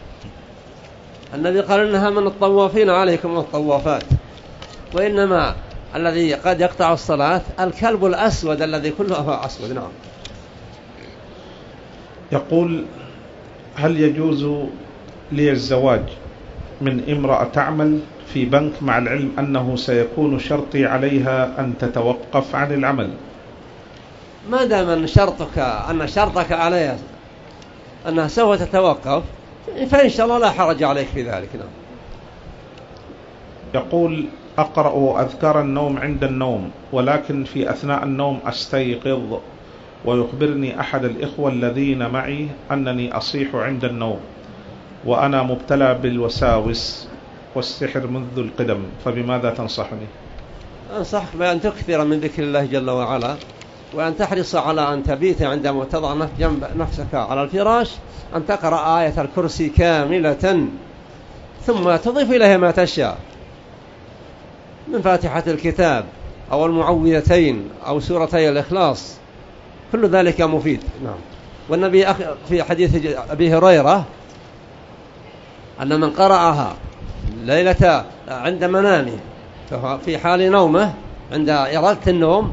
Speaker 1: النبي قال إنها من الطوافين عليكم والطوافات، وإنما الذي قد يقطع الصلاة الكلب الأسود الذي كله أسود. نعم.
Speaker 2: يقول: هل يجوز لي الزواج من امرأة تعمل في بنك مع العلم أنه سيكون شرطي عليها أن تتوقف عن العمل؟
Speaker 1: ما دام أن شرطك عليها أنها سوف تتوقف فإن شاء الله لا حرج عليك في ذلك. نعم.
Speaker 2: يقول أقرأ أذكار النوم عند النوم، ولكن في أثناء النوم أستيقظ ويخبرني أحد الإخوة الذين معي أنني أصيح عند النوم، وأنا مبتلى بالوساوس والسحر منذ القدم، فبماذا تنصحني؟
Speaker 1: أنصحك بأن تكثر من ذكر الله جل وعلا، وأن تحرص على أن تبيت عندما تضع جنب نفسك على الفراش أن تقرأ آية الكرسي كاملة، ثم تضيف إليها ما تشاء من فاتحة الكتاب أو المعوذتين أو سورتي الإخلاص، كل ذلك مفيد. نعم. والنبي في حديث أبي هريرة أن من قرأها ليلة عند منامه في حال نومه عند إرادة النوم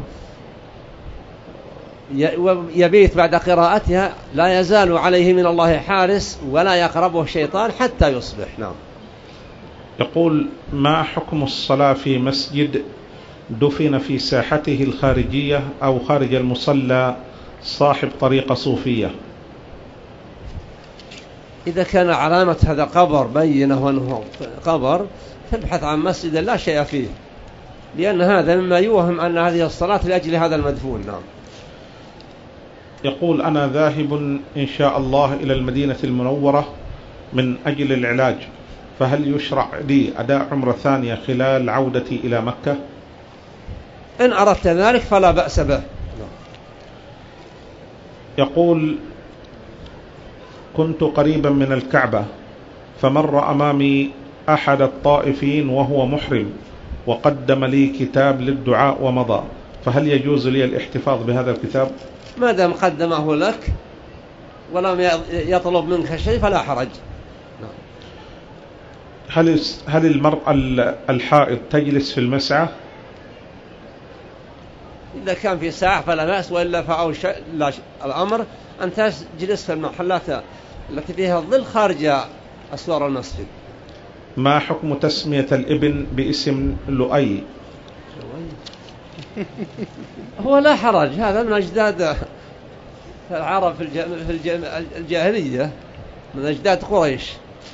Speaker 1: يبيت بعد قراءتها لا يزال عليه من الله حارس ولا يقربه الشيطان حتى يصبح. نعم.
Speaker 2: يقول ما حكم الصلاة في مسجد دفن في ساحته الخارجية أو خارج المصلى صاحب طريقة صوفية؟
Speaker 1: إذا كان علامة هذا قبر بينه وأنه قبر فابحث عن مسجد لا شيء فيه، لأن هذا مما يوهم أن هذه الصلاة لأجل هذا المدفون. نعم.
Speaker 2: يقول أنا ذاهب إن شاء الله إلى المدينة المنورة من أجل العلاج، فهل يشرع لي أداء عمرة ثانية خلال عودتي إلى مكة؟
Speaker 1: إن أردت ذلك فلا بأس به.
Speaker 2: يقول كنت قريبا من الكعبة فمر أمامي أحد الطائفين وهو محرم وقدم لي كتاب للدعاء ومضى، فهل يجوز لي الاحتفاظ بهذا الكتاب؟
Speaker 1: ما دام قدمه لك ولم يطلب منك شيء فلا حرج.
Speaker 2: هل المرأة الحائض تجلس في المسعى؟
Speaker 1: إذا كان في ساعة فلا بأس، وإلا الأمر أن تجلس في المحلات التي فيها الظل خارج أسوار المسجد.
Speaker 2: ما حكم تسمية الابن باسم لؤي؟
Speaker 1: هو لا حرج، هذا من أجداد العرب في الجاهلية، من أجداد قريش.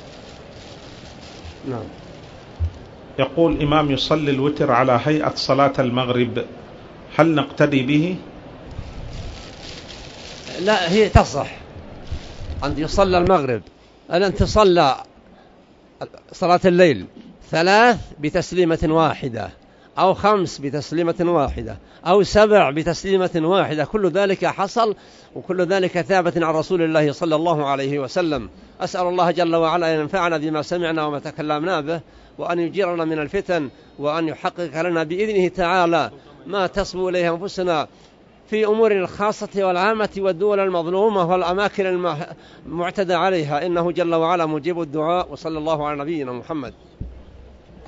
Speaker 1: نعم.
Speaker 2: يقول إمام يصلي الوتر على هيئة صلاة المغرب، هل نقتدي به؟
Speaker 1: لا، هي تصح أن يصلى المغرب أن تصلى صلاة الليل 3 بتسليمة واحدة أو 5 بتسليمة واحدة أو 7 بتسليمة واحدة، كل ذلك حصل وكل ذلك ثابت عن رسول الله صلى الله عليه وسلم. أسأل الله جل وعلا أن ينفعنا بما سمعنا وما تكلمنا به، وأن يجيرنا من الفتن، وأن يحقق لنا بإذنه تعالى ما تصبو إليها أنفسنا في أمور الخاصة والعامة والدول المظلومة والأماكن المعتدى عليها، إنه جل وعلا مجيب الدعاء. وصلى الله على نبينا محمد.